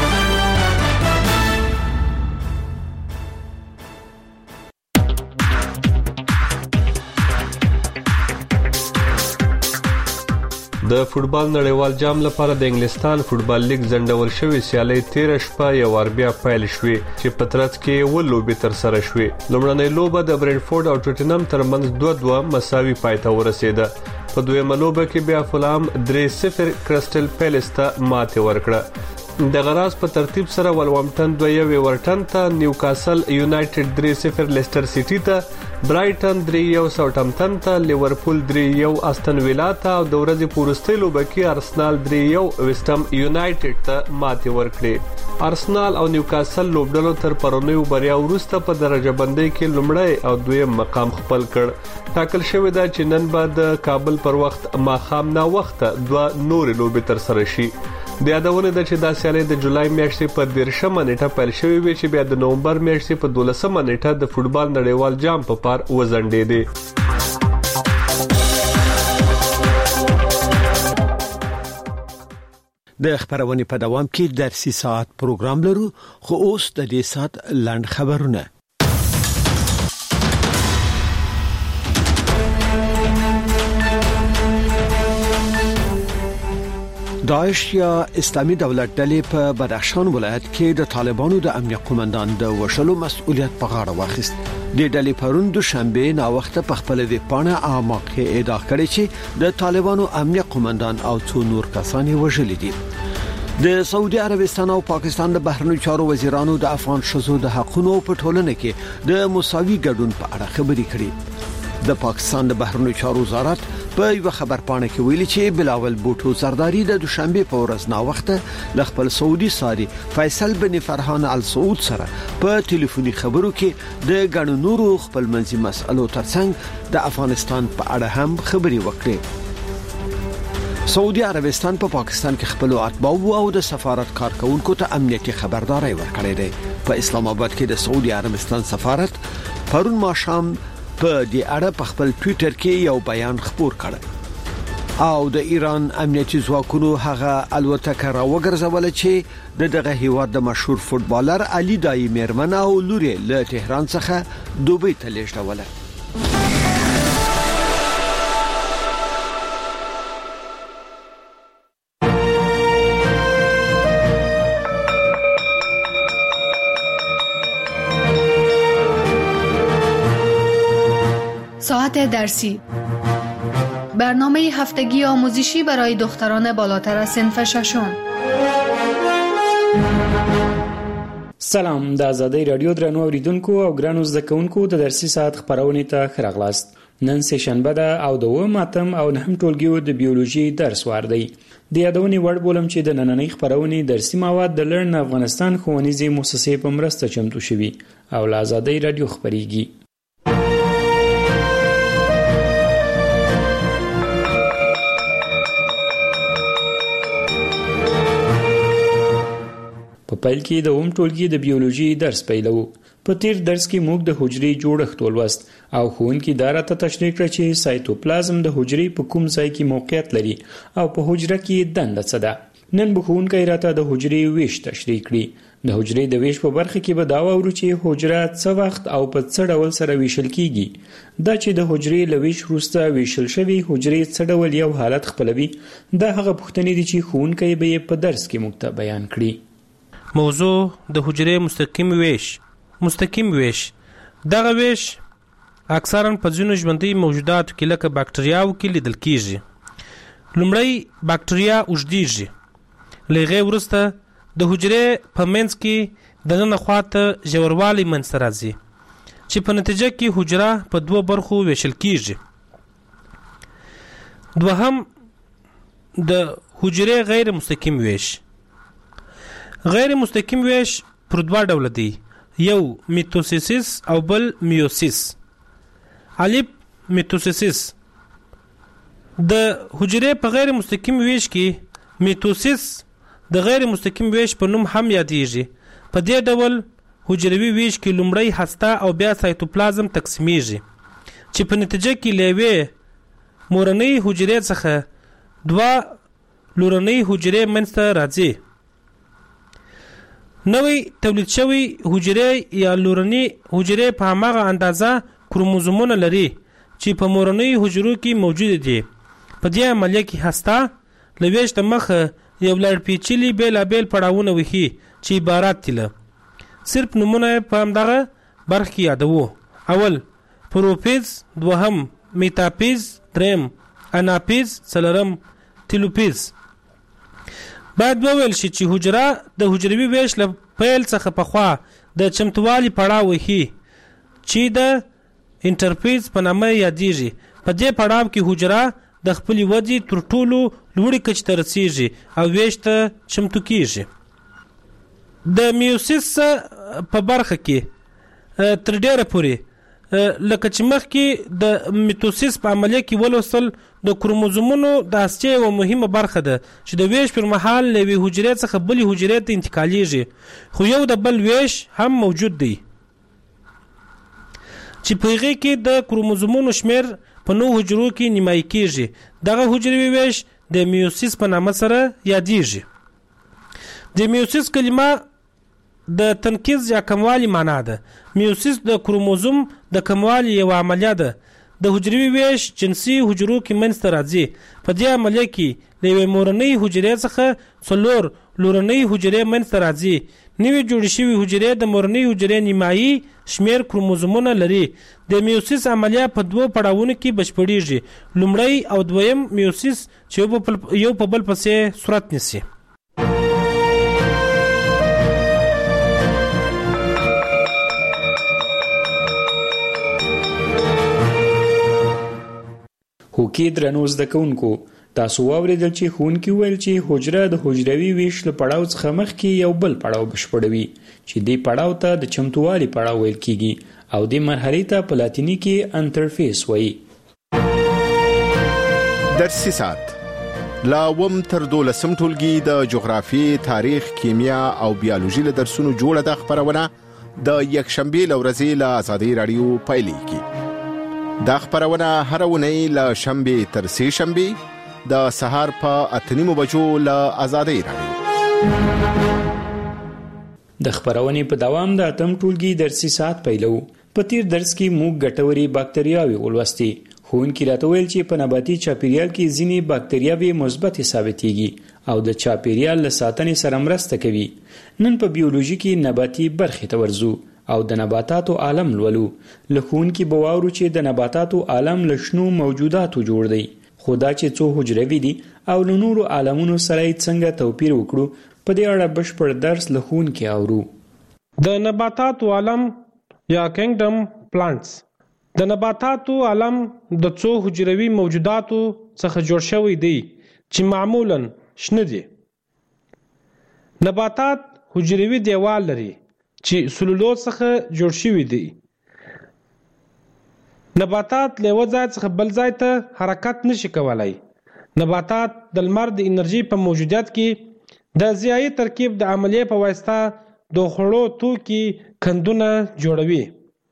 د فوتبال نړیوال جام لپاره د انګلستان فوتبال لیګ ځنډول شوی سیالي 13 شپه یو بیا پیل شوې چې په ترڅ کې و لوبي تر سره شوې. لومړنۍ لوبه د برنټفورد او ټوټنهام ترمنځ 2-2 مساوي پای ته ورسېده. په دویمه لوبه کې بیا فولام 3-0 کرسټل پیلس ته ماته ورکړه. د غراز په ترتیب سره ولورهمپټن 2-1 ورټن ته، نیوکاسل یونایټډ 3-0 لیسټر سیټي ته، برایټن 3-1 ساوثهمپټن ته، لیورپول 3-1 استون ویلا ته او د ورځې پورستۍ لوبه کې ارسنال 3-1 ویسټم یونایټډ ته ماتې ورکړې. ارسنال او نیوکاسل لوبډلو تر پرونیو بریا وروسته په درجه بندۍ کې لومړی او دویم مقام خپل کړ. ټاکل شوی دا چې نن به د کابل پر وخت ماښام نا وخت 2 نورې لوبې تر سره شي. د یادونه ده چې دا سیالي د جولای میاشتې په 13مه نیټه پیل شوې وي چې بیا د نومبر میاشتې په 12مه نیټه د فوتبال نړیوال جام په پار وزنډېدې. د خبرونې په دوام کې درسي ساعت پروګرام لرو، خو اوس د دې ساعت لاند خبرونه. داعش یا اسلامي دولت ډلې په بدخشان ولایت کې د طالبانو د امنیه قومندان د وشلو مسؤلیت په غاړه واخیست. د ډلې پرون دوشنبه نا وخت په خپل ویبپاڼه اعماق کې ادعا کړې چې د طالبانو امنیه قومندان او څو نور کسان وژل دي. د سعودي عربستان او پاکستان د بهرنیو چارو وزیرانو د افغان شذو د حقوقو په ټولنه کې د مساوي ګډون په اړه خبرې کړې. د پاکستان د بهرنیو چارو وزارت په یو خبرپاڼه کې ویلي چې بلاول بوټو زرداری د دوشنبه په ورځ نا وخت د خپل سعودي ساري فیصل بن فرحان ال سعود سره په ټلیفوني خبرو کې د غنو نورو خپل منځي مسألو ترڅنګ د افغانستان په اړه هم خبري وکړي. سعودي عربستان په پاکستان کې خپل اتباع او د سفارت کارکونکو ته امنیتي خبرداري ورکړې ده. په اسلام آباد کې د سعودي عربستان سفارت پرون ماښام په دې اړه په خپل ټوئیټر کې یو بیان خپور کړ او د ایران امنیتي ځواکونو هغه الوتکه راوګرځول چې دغه هیواد د مشهور فوتبالر علي دای میرمن او لوري له تهران څخه دوبۍ ته لیږدوله. ساعت درسی، برنامه هفتگی آموزشی برای دختران بالاتر از صنف ششم. سلام، د آزادۍ رادیو درنو اوریدونکو او ګرانو زده کوونکو د درسي ساعت خبرونه ته ښه راغلاست. نن سه شنبه ده او د 9 ماتم او 9 ټولګیو د بیولوژي درس وار دی. د یادونې وړ بولم چې د نننۍ خبرونه درسي مواد د لرن افغانستان ښوونیزې مؤسسې په مرسته چمتو شوي او له آزادۍ رادیو خبريږي. په پیل کې د اوم ټولګي د بیولوژي درس پیلو. په تیر درس کې موږ د حجرې جوړښت ولوست او ښوونکي دا راته تشریح کړ چې سایتوپلازم د حجرې په کوم ځای کې موقعیت لري او په حجره کې دنده څه ده. نن به ښوونکی راته د حجرې ویش تشریح کړي. د حجرې د ویش په برخه کې به دا واورو چې حجره څه وخت او په څه ډول سره ویشل کیږي. دا چې د حجرې له ویش وروسته ویشل شوی حجرې څه ډول یو حالت خپلوي، دا هغه پوښتنې دي چې ښوونکی به یې په درس کې موږ ته بیان کړي. موضوع د حجرې مستقیم ویش. دغه ویش اکثرا په ځینو ژوندۍ موجوداتو کې لکه باکټریاو کې لیدل کیږي. لومړی باکټریا اوږدیږي، له هغې وروسته د حجرې په منځ کې دننه خواته ژوروالی منځته راځي چې په نتیجه کې حجره په 2 برخو ویشل کیږي. دوهم د حجرې غیر مستقیم ویش. غیر مستقیم ویش پر 2 ډول دی، یو میتوسیس او بل میوسیس. الف میتوسیس. د حجرې په غیر مستقیم ویش کې میتوسیس د غیر مستقیم ویش په نوم هم یادېږي. په دې ډول حجروي ویش کې لومړی هسته او بیا سایتوپلازم تقسیمیږي چې په نتیجه کې له یوې مورنۍ حجرې څخه 2 لورنۍ حجرې منځته راځي. نوې تولید شوی حجرې یا لورنۍ حجرې په هماغه اندازه کروموزومونه لري چې په مورنۍ حجرو کې موجود دي. په دې عملیه کې هسته له ویش د مخه یو لړ پیچلي بیلابیل پړاوونه وهي چې عبارت دي له صرف نمونه په همدغه برخه کې یادوو. اول پروفیز، دوهم میتاپیز، دریم اناپیز، څلورم تیلوپیز. باید وویل شي چې حجره د حجروي ویش له پیل څخه پخوا د چمتووالي پړاو وهي چې د انټرفیس په نامه یادېږي. په دې پړاو کې حجره د خپلې ودې تر ټولو لوړې کچې ته رسیږي او ویش ته چمتو کیږي. د میوسیس په برخه کې تر ډیره پورې لکه چې مخکې د میتوسیس په عملیه کې ولوستل د کروموزومونو د هستې یوه مهمه برخه ده چې د ویش پر مهال له یوې حجرې څخه بلې حجرې ته انتقالیږي، خو یو د بل ویش هم موجود دی چې په هغې کې د کروموزومونو شمیر په 9 حجرو کې نیمایي کیږي. دغه حجروي ویش د میوسیس په نامه سره یادېږي. د میوسیس کلمه د تنکیز یا کموالی معنا ده. میوسیس د کروموزوم د کموالی یو عملیه ده. د حجروي ویش جنسي حجرو کې منځته راځي. په دې عملیه کې له یوې مورنۍ حجرې څخه 4 لورنۍ حجرې منځته راځي. نوې جوړې شوې حجرې د مورنۍ حجرې نیمایي شمیر کروموزومونه لري. د میوسیس عملیه په 2 پړاوونو کې بشپړېږي. لومړی او دویم میوسیس چې یو په بل پسې صورت نیسي. هوکې درنو زده کوونکو، تاسو واورېدل چې ښوونکي وویل چې حجره د حجروي ویش له پړاو څخه مخکې یو بل پړاو بشپړوي چې دې پړاو ته د چمتووالي پړاو ویل کیږي او دې مرحلې ته په لاتیني کې انټرفیس وایي. درسي ساعت لا وم تر 12 ټولګي د جغرافي، تاریخ، کیمیا او بیولوژي له درسونو جوړه د خبرونه د یکشنبه لورځي له آزادي رادیو پایلیږي. دا خبرونه هر ونی له شنبه تر سه شنبه د سهار په 8:30 بجو له آزادي رادیو. د خبرونې په دوام د اتم ټولګي درسي ساعت پیلو. په تیر درس کې موږ ګټوري باکتریاوي ولوستي. ښوونکي راته ویل چې په نباتي چاپیریال کې ځینې باکتریاوي مثبت ثابتېږي او د چاپیریال له ساتنې سره مرسته کوي. نن په بیولوژي کې نباتي برخې ته ورځو او د نباتاتو عالم لولو. له ښوونکي به واورو چې د نباتاتو عالم له شنو موجوداتو جوړ دی، خو دا چې څو حجروي دي او له نورو عالمونو سره یې څنګه توپیر وکړو، په دې اړه بشپړ درس له ښوونکي اورو. د نباتاتو عالم یا کینګډم پلانټس. د نباتاتو عالم د څو حجروي موجوداتو څخه جوړ شوی دی چې معمولاً شنه دي. نباتات حجروي دیوال لري چې سلولوز څخه جوړ شوی دی. نباتات له یو ځای څخه بل ځای ته حرکت نشي کولای. نباتات د لمر د انرژي په موجودیت کې د ضیایي ترکیب د عملیې په واسطه د خوړو توکي کندونه جوړوي.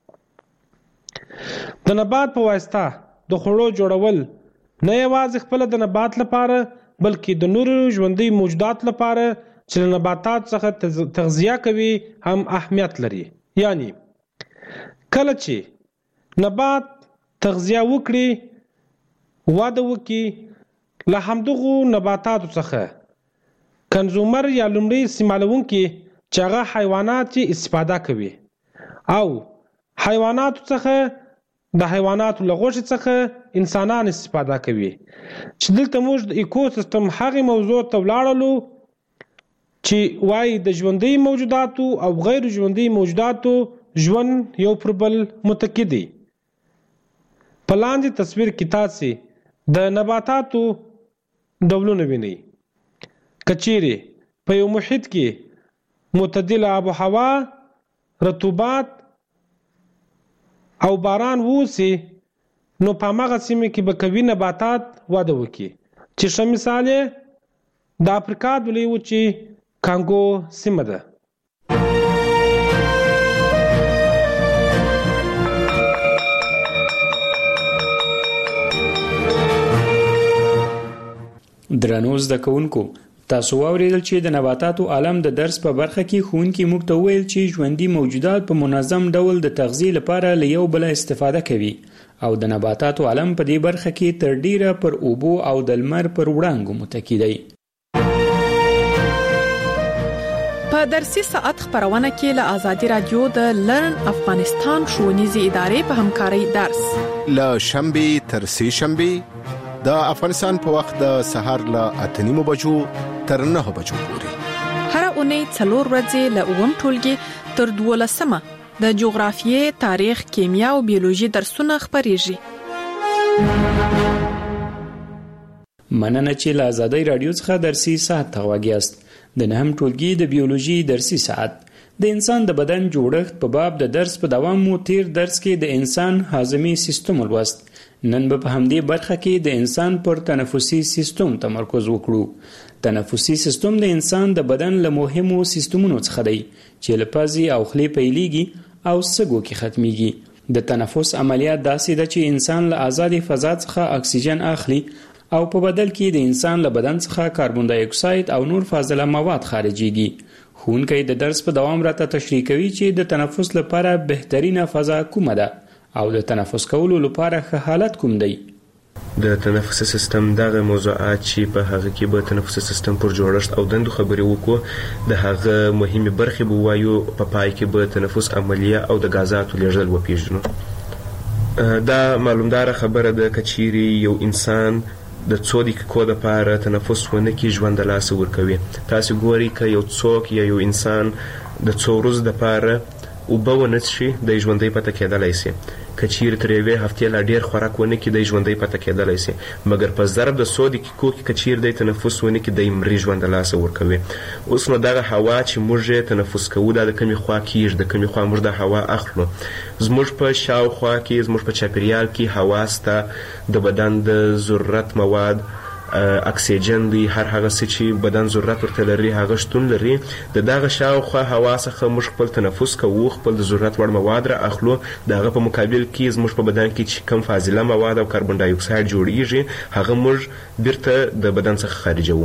د نبات په واسطه د خوړو جوړول نه یوازې خپل د نبات لپاره بلکې د نورو ژوندۍ موجودات لپاره چې له نباتات څخه تغذیه کوي هم اهمیت لري. یعنی کله چې نبات تغذیه وکړي، وده وکړي، له همدغو نباتاتو څخه کنزومر یا لومړی استعمالونکي چې هغه حیوانات استفاده کوي او حیواناتو څخه د حیواناتو له غوښې څخه انسانان استفاده کوي. چې دلته موږ د ایکوسیستم هغې موضوع ته ولاړلو چې وایي د ژوندۍ موجوداتو او غیر ژوندۍ موجوداتو ژوند یو پر بل متکی دی. په لاندې تصویر کې تاسې د نباتاتو ډولونه وینئ. که چیرې په یو محیط کې معتدله آب و هوا، رطوبت او باران ووسي، نو په هماغه سیمه کې به قوي نباتات وده وکړي. چې ښه مثال یې د افریقا د لویې وچې کانګو سیمه ده. درنو زده کوونکو، تاسو واورېدل چې د نباتاتو عالم د درس په برخه کې ښوونکي موږ ته وویل چې ژوندي موجودات په منظم ډول د تغذیې لپاره له یو بله استفاده کوي او د نباتاتو عالم په دې برخه کې تر ډیره پر اوبو او د لمر پر وړانګو متکی دی. په درسي ساعت خبرونه کې له آزادي رادیو د لرن افغانستان ښوونیزې ادارې په همکارۍ درس له شنبه تر سه شنبه د افغانستان په وخت د سهار له 8:30 بجو تر 9 بجو پورې. هر اونۍ 4 ورځې له اووم ټولګي تر 12مه د جغرافیې، تاریخ، کیمیا او بیولوژي درسونه خبريږي. مننه چې له آزادۍ رادیو څخه درسي ساعت ته غواګیاست. د نهم ټولګي د بیولوژي درسي ساعت د انسان د بدن جوړښت په باب د درس په دوام مو تیر درس کې د انسان هاضمي سیستم ولوست. نن به په همدې برخه کې د انسان پر تنفسي سیستم تمرکز وکړو. تنفسي سیستم د انسان د بدن له مهمو سیستمونو څخه دی چې له پزې او خولې پیلېږي او سږو کې ختميږي. د تنفس عملیات داسې ده چې انسان له آزادې فضا څخه اکسیجن اخلي او په بدل کې د انسان له بدن څخه کاربن دای اکساید او نور فاضله مواد خارجيږي. ښوونکی د درس په دوام راته تشریح کوي چې د تنفس لپاره بهترینه فضا کومه ده او د تنفس کولو لپاره ښه حالت کوم دی. د تنفسي سیستم دغه موضوعات چې په هغه کې به تنفسي سیستم پر جوړښت او دندو خبرې وکړو، د هغه مهمه برخې به وایو، په پای کې به تنفس عملیه او د غازاتو لیږدول وپیژنو. دا معلومدار خبره ده کچيري یو انسان د 2 دقیقو لپاره تنفس ونه کې ژوند لاس ورکوي. تاسو ګورئ ک یو څوک یا یو انسان د 2 ورځې لپاره وبونه شي د ژوندۍ پته کېدلای شي. کچیر تر یوې هفتې لا ډیر خوراک ونه کې د ژوندۍ پته کېدلای شي، مګر په ضرب د 100 دقیقو کې کچیر د تنفس ونه کې د مری ژوند لاس ورکوي. اوس نو دغه هوا چې موږ تنفس کوو د کمی خوا کېږي، د کمی خوا موږ د هوا اخلو. زموږ په شاوخوا کې، زموږ په چاپیریال کې هوا سته، د بدن د ضرورت مواد، اکسیجن دی، هر هغه څه چې بدن ضرورت ورته لري هغه شتون لري. د دغه شاوخوا هوا څخه موږ خپل تنفس کوو، خپل د ضرورت وړ مواد را اخلو. دغه په مقابل کې زموږ په بدن کې چې کم فاضله مواد او کاربن دای اکساید جوړیږي هغه موږ بیرته د بدن څخه خارجوو.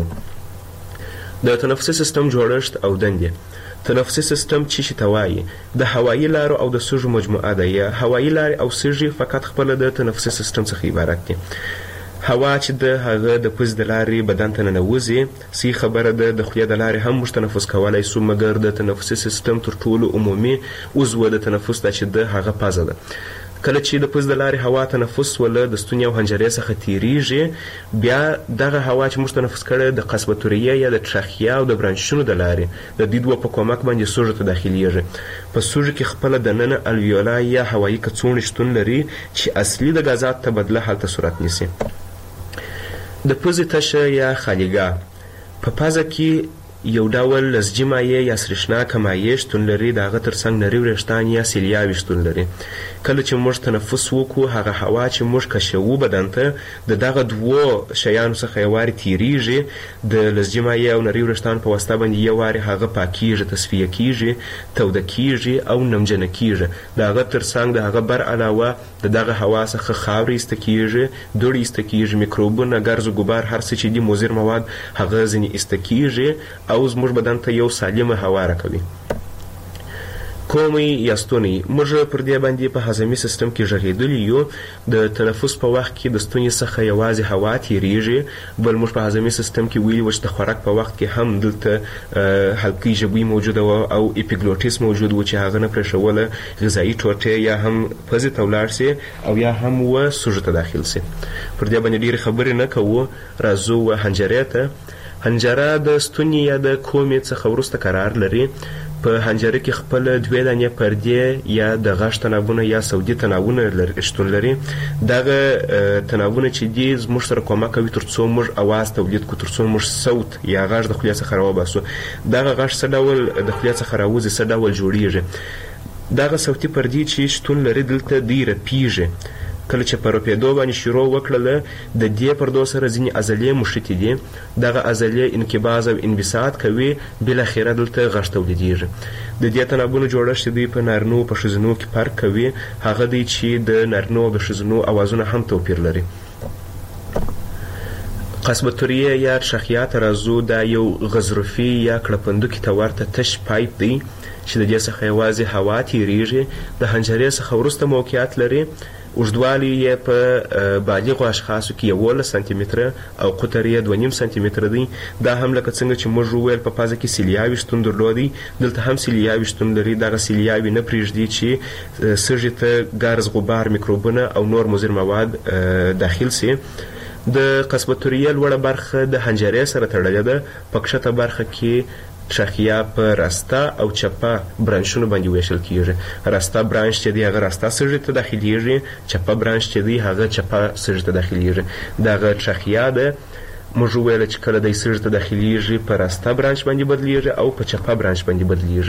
د تنفسي سیستم جوړښت او دندې. تنفسي سیستم چې توایي د هوایي لارو او د سږو مجموعه ده. یا هوایي لارې او سږي فقط خپل د تنفسي سیستم څخه عبارت دي. هوا چې د هغه د پوز د لارې بدن ته ننوځي، سی خبره ده د خولې د لارې هم موږ تنفس کولای شو، مګر د تنفسي سیستم تر ټولو عمومي عضو د تنفس د چې د هغه پزه ده. کله چې د پوز د لارې هوا تنفس ولا د ستوني او حنجرې څخه تیریږي، بیا دغه هوا چې موږ تنفس کړي د قصبه توریه یا د تراخیا او د برانشونو د لارې د دې دوه په کومک باندې سږو ته داخليږي. په سږو کې خپل د نن الویولا یا هوایي کڅوړې شتون لري چې اصلي د غازات تبادله حالت صورت نیسي. د پوزې تشه یا خالیګاه په پزه کې یو ډول لزجي مایع یا سرشناکه مایع شتون لري. د هغه ترڅنګ نري وریښتان یا سیلیاوي شتون لري. کله چې موږ تنفس وکړو هغه هوا چې موږ کشوو بدن ته د دغه دوو شیانو څخه یو واري تیریږي. د لزجي مایع او نري وریښتان په واسطه باندې یو واري هغه پاکیږي، تصفیه کیږي، توده کیږي او نمجنه کیږي. د هغه ترڅنګ د هغه بر علاوه د دغه هوا څخه خاورې ایسته کیږي، دوړې ایسته کیږي، میکروبونه، ګرز او غبار، هر څه چې دي مضر مواد هغه ځینې ایسته کیږي او زموږ بدن ته یو سالمه هوا راکوي. کومي یا ستونی موږ پر دې باندې په هضمي سیستم کې ژغېدلی یو. د تنفس په وخت کې د ستوني څخه یوازې هوا تیریږي، بل موږ په هضمي سیستم کې ویلي و چې د خوراک په وخت کې هم دلته حلقې ژبوي موجوده و او اپیګلوټیس موجود و چې هغه نه پرېښوله غذایي ټوټې یا هم پزې ته ولاړ سي او یا هم و سږو ته داخل سي. پر دې باندې ډېرې خبرې نه کوو، راځو و حنجرې ته. حنجره د ستوني یا د کومې څخه وروسته قرار لري. په حنجره کې خپل 2 دانې پردې یا د غاښ تناوونه یا سودي تناوونه شتون لري. دغه تناوونه چې دي زموږ سره کومک کوي ترڅو موږ اواز تولید کړو، ترڅو موږ صوت یا غاښ د خولې څخه راوباسو. دغه غاښ څه ډول د خولې څخه راوځي، څه ډول جوړیږي. دغه صوتي پردې چې شتون لري دلته ډیره پیږي. کله چې په رپېدو باندې شروع وکړله د دې پردو سره ځینې عضلې مشتې دي. دغه عضلې انقباض او انبساط کوي، بالاخره دلته غږ تولیدېږي. د دې تنابونو جوړښت دوی په نارینو په ښځینو کې فرق کوي. هغه دی چې د نارینو او د ښځینو اوازونه هم توپیر لري. قصبه توریه یا تراخیا ته راځو. دا یو غضروفي یا کړپندوکي ته ورته تش پایپ دی چې د دې څخه یوازې هوا تیریږي. د حنجرې څخه وروسته موقعیت لري. اوږدوالی یې په بالغو اشخاصو کې 11 سانتي متره او قطر یې 2.5 سانتي متره دی. دا هم لکه څنګه چې موږ وویل په پازه کې سیلیاوي شتون درلودي، دلته هم سیلیاوي شتون لري. دغه سیلیاوي نه پرېږدي چې سږي ته ګرز، غبار، میکروبونه او نور مضر مواد داخل سي. د قسمتوریه لوړه برخه د حنجرې سره تړلې ده. په کښته برخه کې تراخیا په راسته او چپه برانشونو باندې ویشل کیږي. راسته برانش چې دی هغه راسته سږي ته داخليږي، چپه برانش چې دی هغه چپه سږي ته داخليږي. دغه تراخیا ده موږ ویل چې کله د سږي ته داخليږي په راسته برانش باندې بدلیږي او په چپه برانش باندې بدلیږي.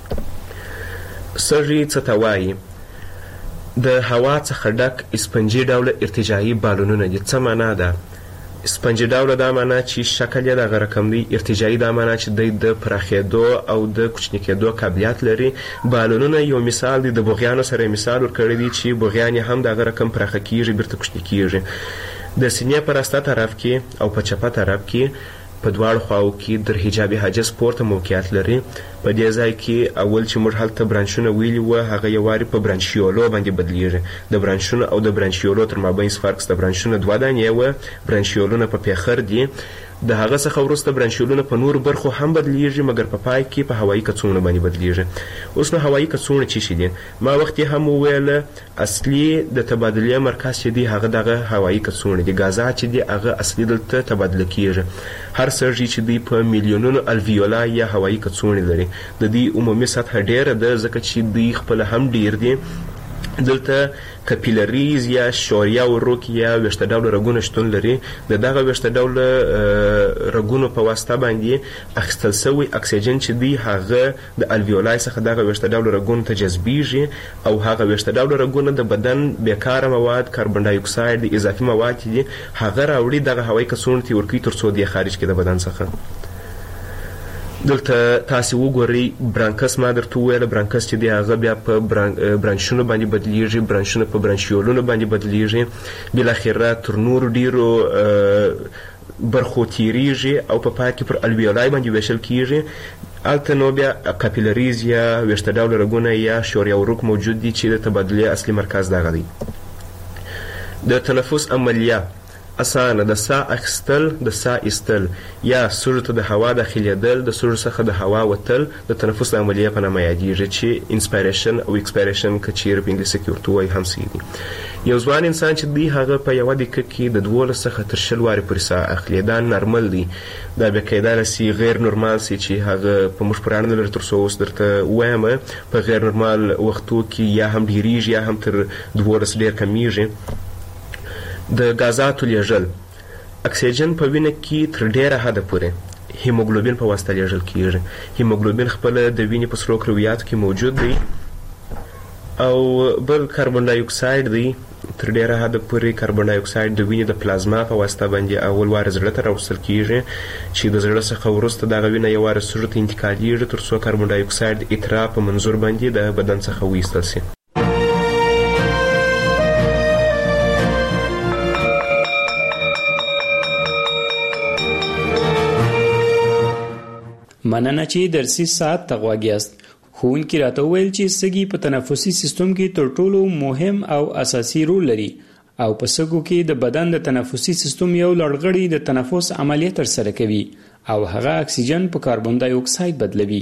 سږي څه ته وایي؟ د هوا څخه ډک اسپنجي ډوله ارتجاعي بالونونه دي. څه معنا ده؟ اسپنجي ډوله دا معنا چې شکل یې دغه رقم دی، ارتجاعي دا معنا چې دی د پراخېدو او د کوچني کېدو قابلیت لري. بالونونه یو مثال دی، د بوغیانو سره مثال ورکړی دی چې بوغیان هم دغه رقم پراخه کیږي بیرته کوچني کیږي. د سینې په راسته طرف کې او په چپه طرف کې په دواړو خواو کې در حجابي حاجز پورته موقعیت لري. په دې ځای کې اول چې موږ هلته برانشونه ویلي وو هغه یو واري په برانشیولو باندې بدلیږي. د برانشونو او د برانشیولو تر مابین فرق د برانشونو دوه دانې وو، برانشیولونه په پیخر دي. د هغه څخه وروسته برانشیولونه په نور برخو هم بدلیږي، مګر په پای کې په هوایي کڅوړو باندې بدلیږي. اوس نو هوایي کڅوړې څه شي دي؟ ما وخت هم وویل اصلي د تبادلې مرکز چې دی هغه دغه هوایي کڅوړې دي. غازات چې دی هغه اصلي دلته تبادله کیږي. هر سږي چې دی په میلیونونو الویولا یا هوایي کڅوړې لري. د دې عمومي سطح ډیره ده ځکه چې دی خپل هم ډیر دي. دلته کپیلریز یا شوریا وروک یا ویشته ډوله رګونه شتون لري. د دغه ویشته ډوله رګونو په واسطه باندې اخیستل شوی اکسیجن چې دی هغه د الویولای څخه دغه ویشته ډوله رګونو ته جذبیږي او هغه ویشته ډوله رګونه د بدن بیکاره مواد، کاربن ډای اکساید، اضافي مواد دي هغه راوړي دغه هوایي کڅوړو ته ورکوي تر څو دی خارج کړي د بدن څخه. دلته تاسو وګورئ برانکس، ما درته وویل برانکس چې دی هغه بیا په برانشونو باندې بدلیږي، برانشونه په برانشیولونو باندې بدلیږي، بالاخره تر نورو ډیرو برخو تیریږي او په پای کې پر الویولای باندې ویشل کیږي. هلته نو بیا کاپیلریز یا ویشته ډوله رګونه یا شوریا وروک موجود دي چې د تبادلې اصلي مرکز دغه دی. د تنفس عملیه اسانه د ساه اخیستل، د ساه ایستل یا سږو ته د هوا داخلېدل، د سږو څخه د هوا وتل د تنفس عملیه په نامه یادیږي چې انسپایریشن او ایکسپایریشن که چیرې په انګلیسي کې ورته وایي هم صحیح دي. یو ځوان انسان چې دی هغه په یوه دقیقه کې د 12 څخه تر 20 وارې پورې ساه اخلي. دا نارمل دی. دا بیا کیدای شي غیر نورمال سي چې هغه په موږ پران نه لري تر څو اوس درته وایم. په غیر نورمال وختو کې یا هم ډیریږي یا هم تر 12 ډیر کمیږي. د غازاتو لیږل اکسیجن په وینه کې تر ډیره حده پورې هیموګلوبین په واسطه لیږل کیږي. هیموګلوبین خپل د وینې په سرو کرویاتو کې موجود دی او بل کاربن ډای اکساید دی. تر ډیره حده پورې کاربن ډای اکساید د وینې د پلازما په واسطه باندې اول وار زړه ته راوستل کیږي چې د زړه څخه وروسته دغه وینه یو وار سږو ته انتقالیږي تر څو کاربن ډای اکساید اترا په منظور باندې د بدن څخه وایستل شي. مننه چې درسي ساعت ته غوږ یاست. ښوونکي راته وویل چې سږي په تنفسي سیستم کې تر ټولو مهم او اساسي رول لري او په سږو کې د بدن د تنفسي سیستم یو لړغړی د تنفس عملیه ترسره کوي او هغه اکسیجن په کاربن ډای اکساید بدلوي.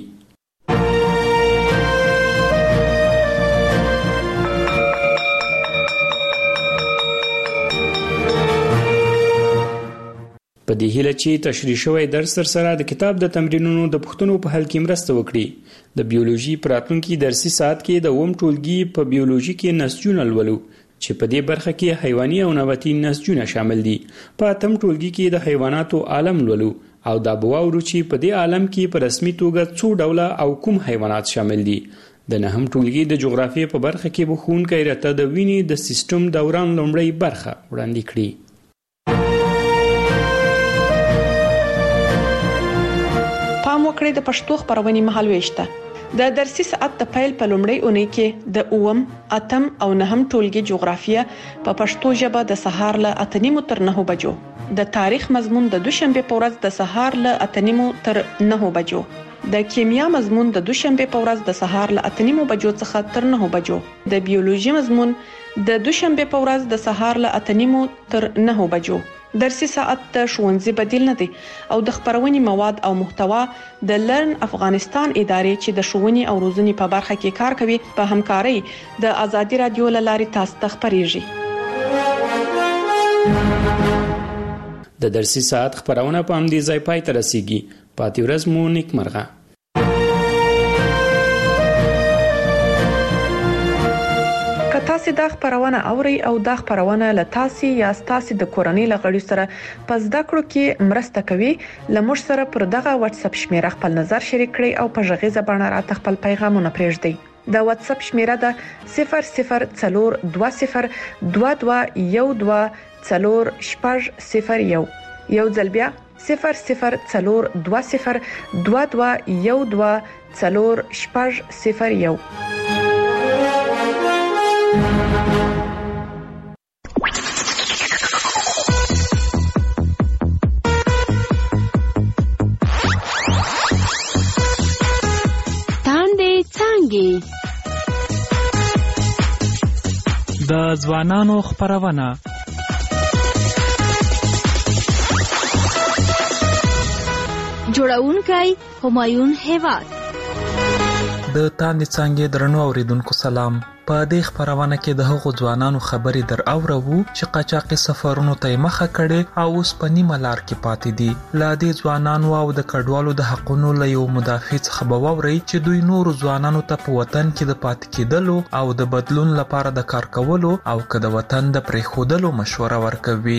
په دې هیله چې تشریح شوی درس سره د کتاب د تمرینونو د پوښتنو په حل کې مرسته وکړي. د بیولوژي په راتلونکي درسي ساعت کې د اووم ټولګي په بیولوژي کې نسجونه لولو چې په دې برخه کې حیواني او نباتي نسجونه شامل دي. په اتم ټولګي کې د حیواناتو عالم لولو او دا به واورو چې په دې عالم کې په رسمي توګه څو ډوله او کوم حیوانات شامل دي. د نهم ټولګي د جغرافیې په برخه کې به ښوونکی راته د وینې د سیستم دوران لومړۍ برخه وړاندې کړي. پام وکړئ د پښتو خبرونې مهالويشته. د درسي ساعت د پیل په لومړۍ اونۍ کې د اوم، اتم او نهم ټولګي جغرافیه په پښتو ژبه د سهار له 8:30 تر 9 بجو، د تاریخ مضمون د دوشنبه په ورځ د سهار له 8:30 تر 9 بجو، د کیمیا مضمون د دوشنبه په ورځ د سهار له 8:30 بجو څخه تر 9 بجو، د بیولوژي مضمون د دوشنبه په ورځ د سهار له 8:30 تر 9 بجو. درسي ساعت د ښوونځي بدیل نه دی او د خبرونې مواد او محتوا د لرن افغانستان ادارې چې د ښوونې او روزنې په برخه کې کار کوي په همکارۍ د ازادي رادیو لارې تاسو ته خبريږي. د درسي ساعت خبرونه په همدې ځای پای ته رسیږي. پاتې ورځ مو نیکمرغه. تاسو دا خبرونه اوري او دا خبرونه له تاسو یا تاسو د کورنۍ لغړی سره پس دا کړو کې مرسته کوي. لمر سره پر دغه واتس اپ شمیره خپل نظر شریک کړئ او په ژغې زبانه راته خپل پیغامونه پرېږدئ. دا واتس اپ شمیره ده 002012124001. یو ځل بیا 002012124001. د ځوانانو خبرونه جوړونکي همایون هیواد. د تاندې څنګه درنو اوریدونکو سلام. په دې خبرونه کې د هغو ځوانانو خبرې در اورو چې قاچاقي سفرونو ته مخه کړي او اوس په نیمه لار کې پاتې دي. لا دې ځوانانو او د کډوالو د حقونو له یو مدافع څخه به واوري چې دوی نورو ځوانانو ته په وطن کې د پاتې کېدلو او د بدلون لپاره د کار کولو او که د وطن د پرېښودلو مشوره ورکوي.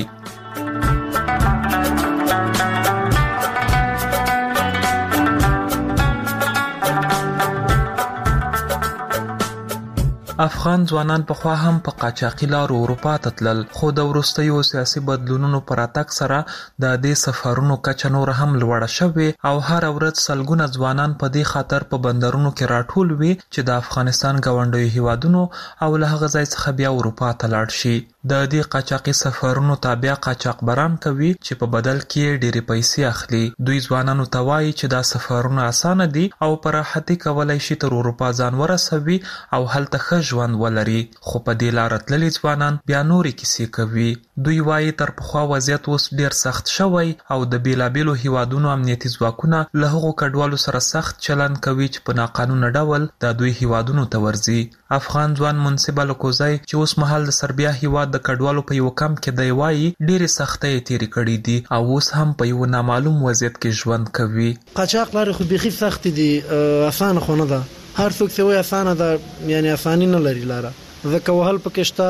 افغان ځوانان په خوا هم په قاچاقي لارو اروپا ته تلل، خو د وروستیو سیاسي بدلونونو پر اتک سره د دې سفرونو کچه نور هم لوړه شوې او هر ورځ سلګونه ځوانان په دې خاطر په بندرونو کې راټول وي چې د افغانستان ګاونډیو هیوادونو او له هغه ځای څخه بیا اروپا ته لاړ شي. د دې قاچاقي سفرونو تابع قاچاقبران کوي چې په بدل کې ډېرې پیسې اخلي. دوی ځوانانو ته وایي چې دا سفرونه اسانه دي او په راحتۍ کولای شي تر اروپا ځان ورسوي او هلته ښه ژوند ولري. خو په دې لاره تللي ځوانان بیا نورې کیسې کوي. دوی وایي تر پخوا وضعیت اوس ډېر سخت شوی او د بیلابیلو هیوادونو امنیتي ځواکونه له هغو کډوالو سره سخت چلند کوي چې په ناقانونه ډول د دوی هیوادونو ته ورځي. افغان ځوان منصب الکوزی چې اوس مهال د سربیا هیواد د کډوالو په یو کمپ کې دی وایي ډېرې سختۍ تېرې کړې دي او اوس هم په یو نامعلوم وضعیت کې ژوند کوي. قاچاق لارې خو بیخي سخت دي، اسانه خو نه ده. هر څوک څه وایي اسانه ده، یعنی اساني نه لري لاره. ځکه وهل پکې شته،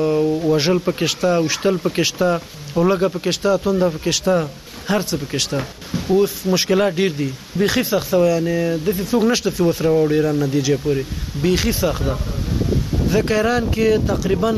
وژل پکې شته، وشتل پکې شته، اولګه پکې شته، تونده پکې شته، هر څه پکې شته. اوس مشکلات ډیر دي، بیخي سخت و. یعنی د څوک نشته چې وسره وړي ایران نتیجه پوري بیخي سخت ده. ځکه ایران کې تقریبا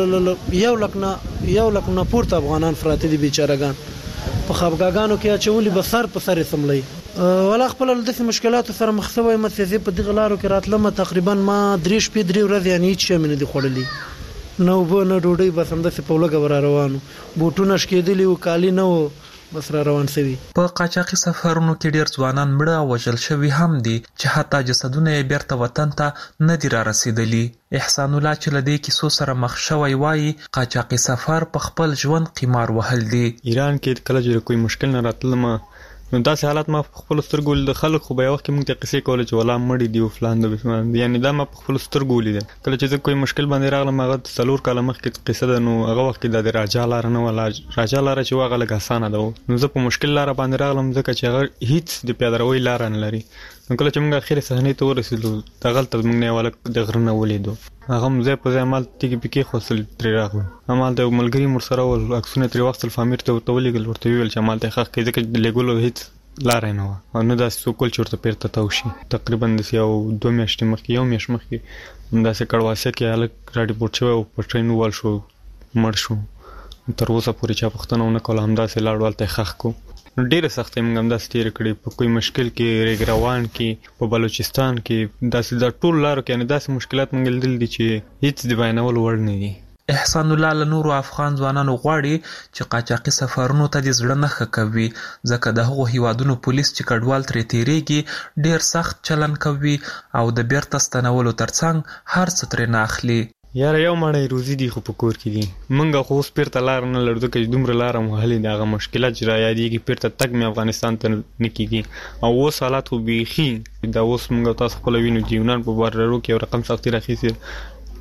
یو لک نه پورته افغانان فراته دي بیچارهګان په خبرګانو کې اچولي به سر په سر سملي. ولا خپل د مشکلاتو سره مخ شوی متفق په دغه لارو کې راتلم. تقریبا ما 3 ورځې یعنی هیڅ شي نه دي خوړلې، نو به نه ډوډۍ بس هم د په لګه ور روانو بوټونه شکېدلی او کالی نه و بس را روان شوی. په قاچاقي سفرونو کې ډیر ځوانان مړه او وژل شوي هم دي چې حتی جسدونه یې بیرته وطن ته نه دي را رسیدلي. احسان الله چې له دې کیسو سره مخ شوی وایي قاچاقي سفر په خپل ژوند قمار وهل دي. ایران کې کله چې کوئی مشکل نه راتلم نو داسې حالات ما په خپل سترګو د خلک خو به یو وخت کې موږ ته قصې کولې چې ولا مړي دي او فلان د بسمان، یعنی دا ما په خپل سترګو لیدل. کله چې زه کوئی مشکل باندې راغلم هغه 4 کاله مخکې قصه ده، نو هغه وخت کې د راجا لار نه ولا راجا لار چې هغه لږ اسانه ده، نو زه په مشکل لار باندې راغلم ځکه چې هغه هیڅ د پیادهروي لار نه لري. نو کله چې موږ اخر صحنې ته ورسېدو دغه ته موږ نه ولا د غرنه ولیدو، هغه مزه په ځمال تیګي پکې خپل تر راغلو. امال د ملګری مر سره ول اکسونه تر وخت الفامیر ته ولېګل ورته ویل چې امال ته حق کې ځکه لګولو هیڅ لار نه و او نو دا سوکول چورته پیرته توشي. تقریبا د یو 2 میاشتې مخکې یو میاشت مخکې دا څه کړواسه کې الګ راډي پورت شو او په ټرین وال شو مړ شو. تر اوسه پورې چا پښتنه نه کوله هم دا سه لاړ ته خخ کو. ډیره سختې موږ هم دا ستیر کړې په کوئی مشکل کې ریګروان کې په بلوچستان کې داسې د ټول لارو کې نه داسې مشکلات موږ لیدل دي چې هیڅ دی بیانول وړ نه دي. احسان الله له نورو افغان ځوانانو غواړي چې قاچاقي سفرونو ته د زړه نه ښه کوي ځکه د هغو هیوادونو پولیس چې کډوال ترې تیریږي ډیر سخت چلن کوي او د بیرته ستنولو ترڅنګ هر څه ترې نه اخلي. یاره یو مړی روزي دی خو په کور کې دي، منګه خو اوس پیرته لار نه لرو چې دومره لار مو هلي دغه مشکلات چې را یادېږي پیرته تک مې افغانستان ته نکېږي او اوس حالات خو بیخي دا اوس موږ تاسو خپل وینو چې یونان په باررو کې یو رقم سختي راخیسي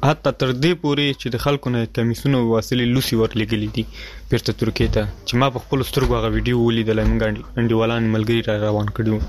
حتی تر دې پورې چې د خلکو نه کمیسونو وسیلې لوسی ورلګلې دي بیرته ترکیې ته چې ما په خپل سترګو هغه ویډیو ولیدل موږ انډیوالان ملګری را روان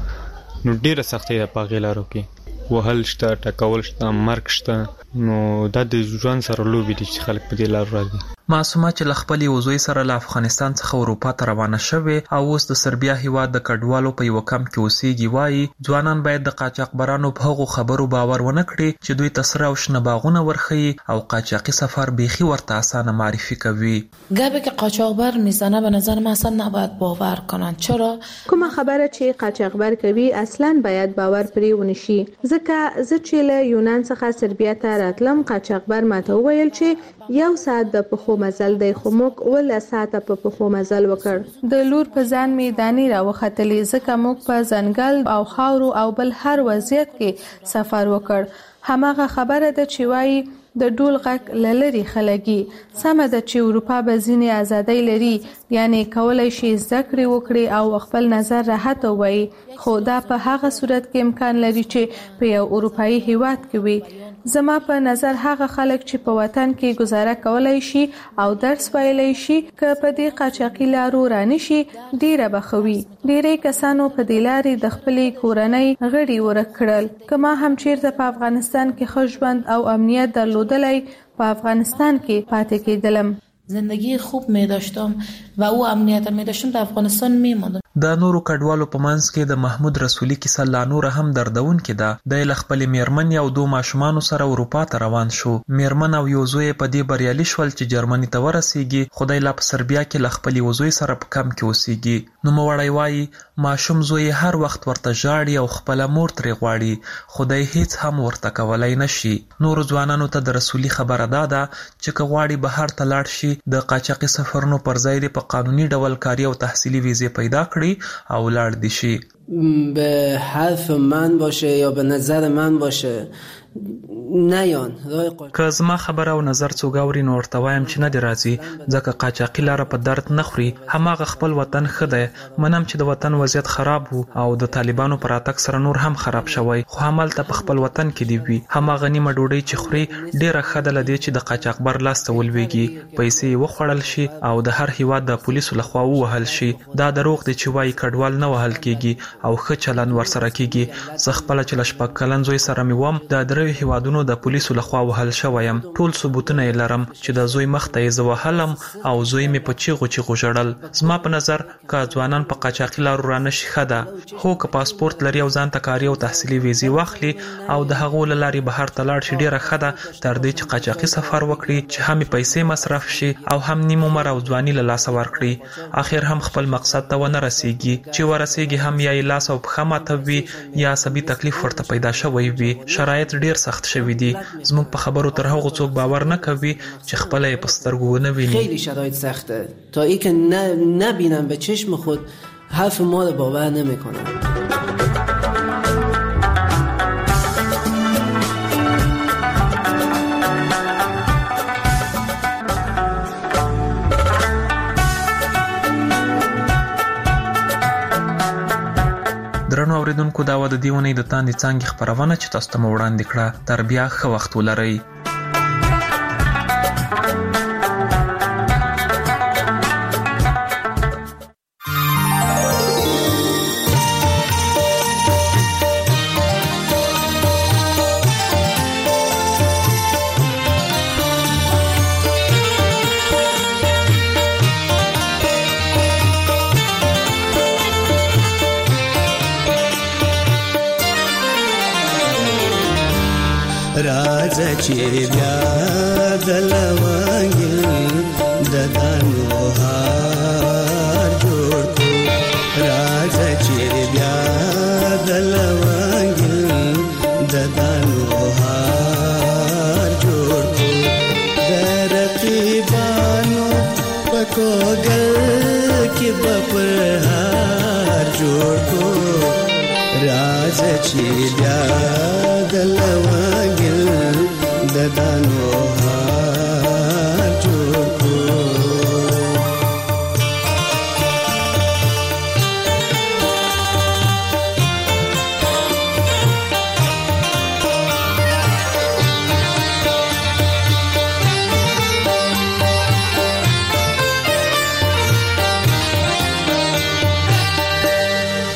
کړو نو ډیره سختي ده په غیلارو کې وهل شته ټکول شته مرګ شته نو دا د ژوند سره لوبي دي چې خلک په دې لار راځي معصومه چې له خپل وزوی سره له افغانستان څخه اروپا ته روانه شوه او اوس د سربیا هیواد د کډوالو په یو کم کې اوسېږي وایي ځوانان باید د قاچاقبرانو په هغو خبرو باور ونه کړي چې دوی تسره او شنه باغونه ورخي او قاچاقي سفر بیخي ورته اسانه معرفی کوي. گپی که قاچاقبر میزنه به نظر من اصلا نباید باور کنن. چرا؟ کومه خبره چې قاچاقبر کوي اصلا باید باور پرې ونشي. ځکه زه چې له یونان څخه سربیا ته راتلم قاچاقبر ماته وویل چې یو ساعت د پخو مزل دی خو موږ ول ساعت په پخو مزل وکړ. د لور په ځان میداني راوختلې ځکه موږ په ځنګل او خاورو او بل هر وضعیت کې سفر وکړ. هماغه خبره ده چې وایي د ډول غک لری خلګي سمه ده چې اروپا به ځینې ازادۍ لري یعنی کولای شي زده کړې وکړي او خپل نظر راحت وایي خو دا په هغه صورت کې امکان لري چې په یو اروپאי هیواد کې وي. زما په نظر هغه خلک چې په وطن کې گزاره کولای شي او درس ویلای شي که په دې قاچاقي لارو رانه شي ډیره بخوي. ډیرې کسانو په دې لارې د خپلې کورنۍ غړي ورکړل. کما هم چیرته په افغانستان کې ښه ژوند او امنیت درلودلای په افغانستان کې پاتې کېدلم. زندگی خوب می داشتم و او امنیت می داشتم در افغانستان می ماندم. د نورو کډوالو په منځ کې د محمود رسولي کیسه لا نور هم دردون کې ده. د خپل میرمن او دوه ماشومان سره اروپا ته روان شو. میرمن او یو زوی په دې بریالي شول چې جرمني ته ورسیږي. خدای لا په سربیا کې خپل وزوی سره په کم کې اوسېږي. نو موړی وایي ماشوم زوی هر وخت ورته ژاړي او خپل مور ترې غواړي. خدای هیڅ هم ورته کولای نشي. نور ځوانانو ته د رسولي خبره ده چې غواړي بهر ته لاړ شي د قاچاقي سفرونو پر ځای په قانوني ډول کاري او تحصیلي ویزه پیدا کړي او لاړ دي شي. به حرف من باشه یا به نظر من باشه نیان که زما خبره او نظر څوک اوري نو ورته وایم چې نه دی راځي ځکه قاچاقي لاره په درد نه خوري. هماغه خپل وطن ښه دی. منم چې د وطن وضعیت خراب وو او د طالبانو پر اتک سره نور هم خراب شوی خو همالته په خپل وطن کې دی وي. هماغه نیمه ډوډۍ چې خوري ډیره ښه ده لدی چې د قاچاقبر لاس ته ولويږي پیسې وخوړل شي او د هر هیواد د پولیسو لخوا ووهل شي. دا دروغ دی چې وایي کډوال نه وهل کیږي او ښه چلن ورسره کیږي. زه خپل چې لشپک کلن زوی سره مې وم د درې هیوادونو د پولیسو لخوا وهل شویم. ټول ثبوتونه یې لرم چې د زوی مخ ته یې زه وهلم او زوی مې په چیغو چیغو ژړل. زما په نظر که ځوانان په قاچاقي لارو رانه شي ښه ده. هو که پاسپورت لري او ځان ته کاري او تحصیلي ویزې واخلي او د هغو له لارې بهر ته لاړ شي ډیره ښه ده تر دې چې قاچاقي سفر وکړي چې هم پیسې مصرف شي او هم نیم عمر او ځواني له لاسه ورکړي. اخر هم خپل مقصد ته ونه رسیږي. چې ورسیږي هم یا لاس او پښه ماته وي یا عصبي تکلیف ورته پیدا شوی وي. شرایط ډیر سخت شوی دي. زموږ په خبرو تر هغه څوک باور نه کوي چې خپل یې په سترګو ونه ویني. خیلی شرایط سخته تا ای که نبینم به چشم خود حرف ما رو باور نمیکنم. درنو اوریدونکو دا و د دې ونې د تاندې څانګې خپرونه چې تاسو ته مو وړاندې کړه. تر بیا ښه وخت ولرئ. راځه چې بیا د لونګل د دانو هار جوړ کړو. راځه چې بیا د لونګل د دانو هار جوړ کړو. د رقیبانو په کوګل کې به پر هار جوړ کړو. راځه چې بیا د لونګل د دانو هار جوړ کړو.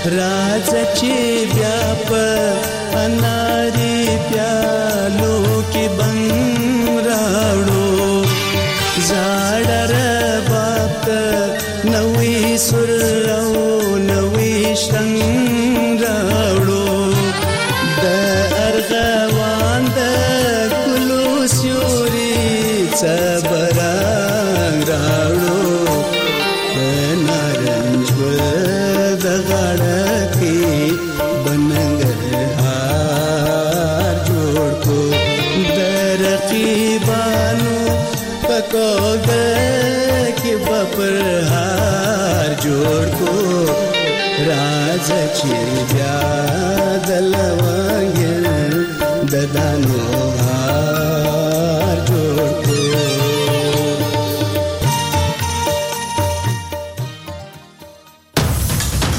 راز چې بیا په اناري پیالو کې بنګ راوړو زاړه رباب نوې سر او نوې شنګ راوړو د ارغوان د ګلو سیوري صبرنګ راوړو نارنج د غړکی بننګرهار جوړ کو د رقیبانو پکو د کې بپرهار جوړ کو راز چې بیا د لوانګل د دانو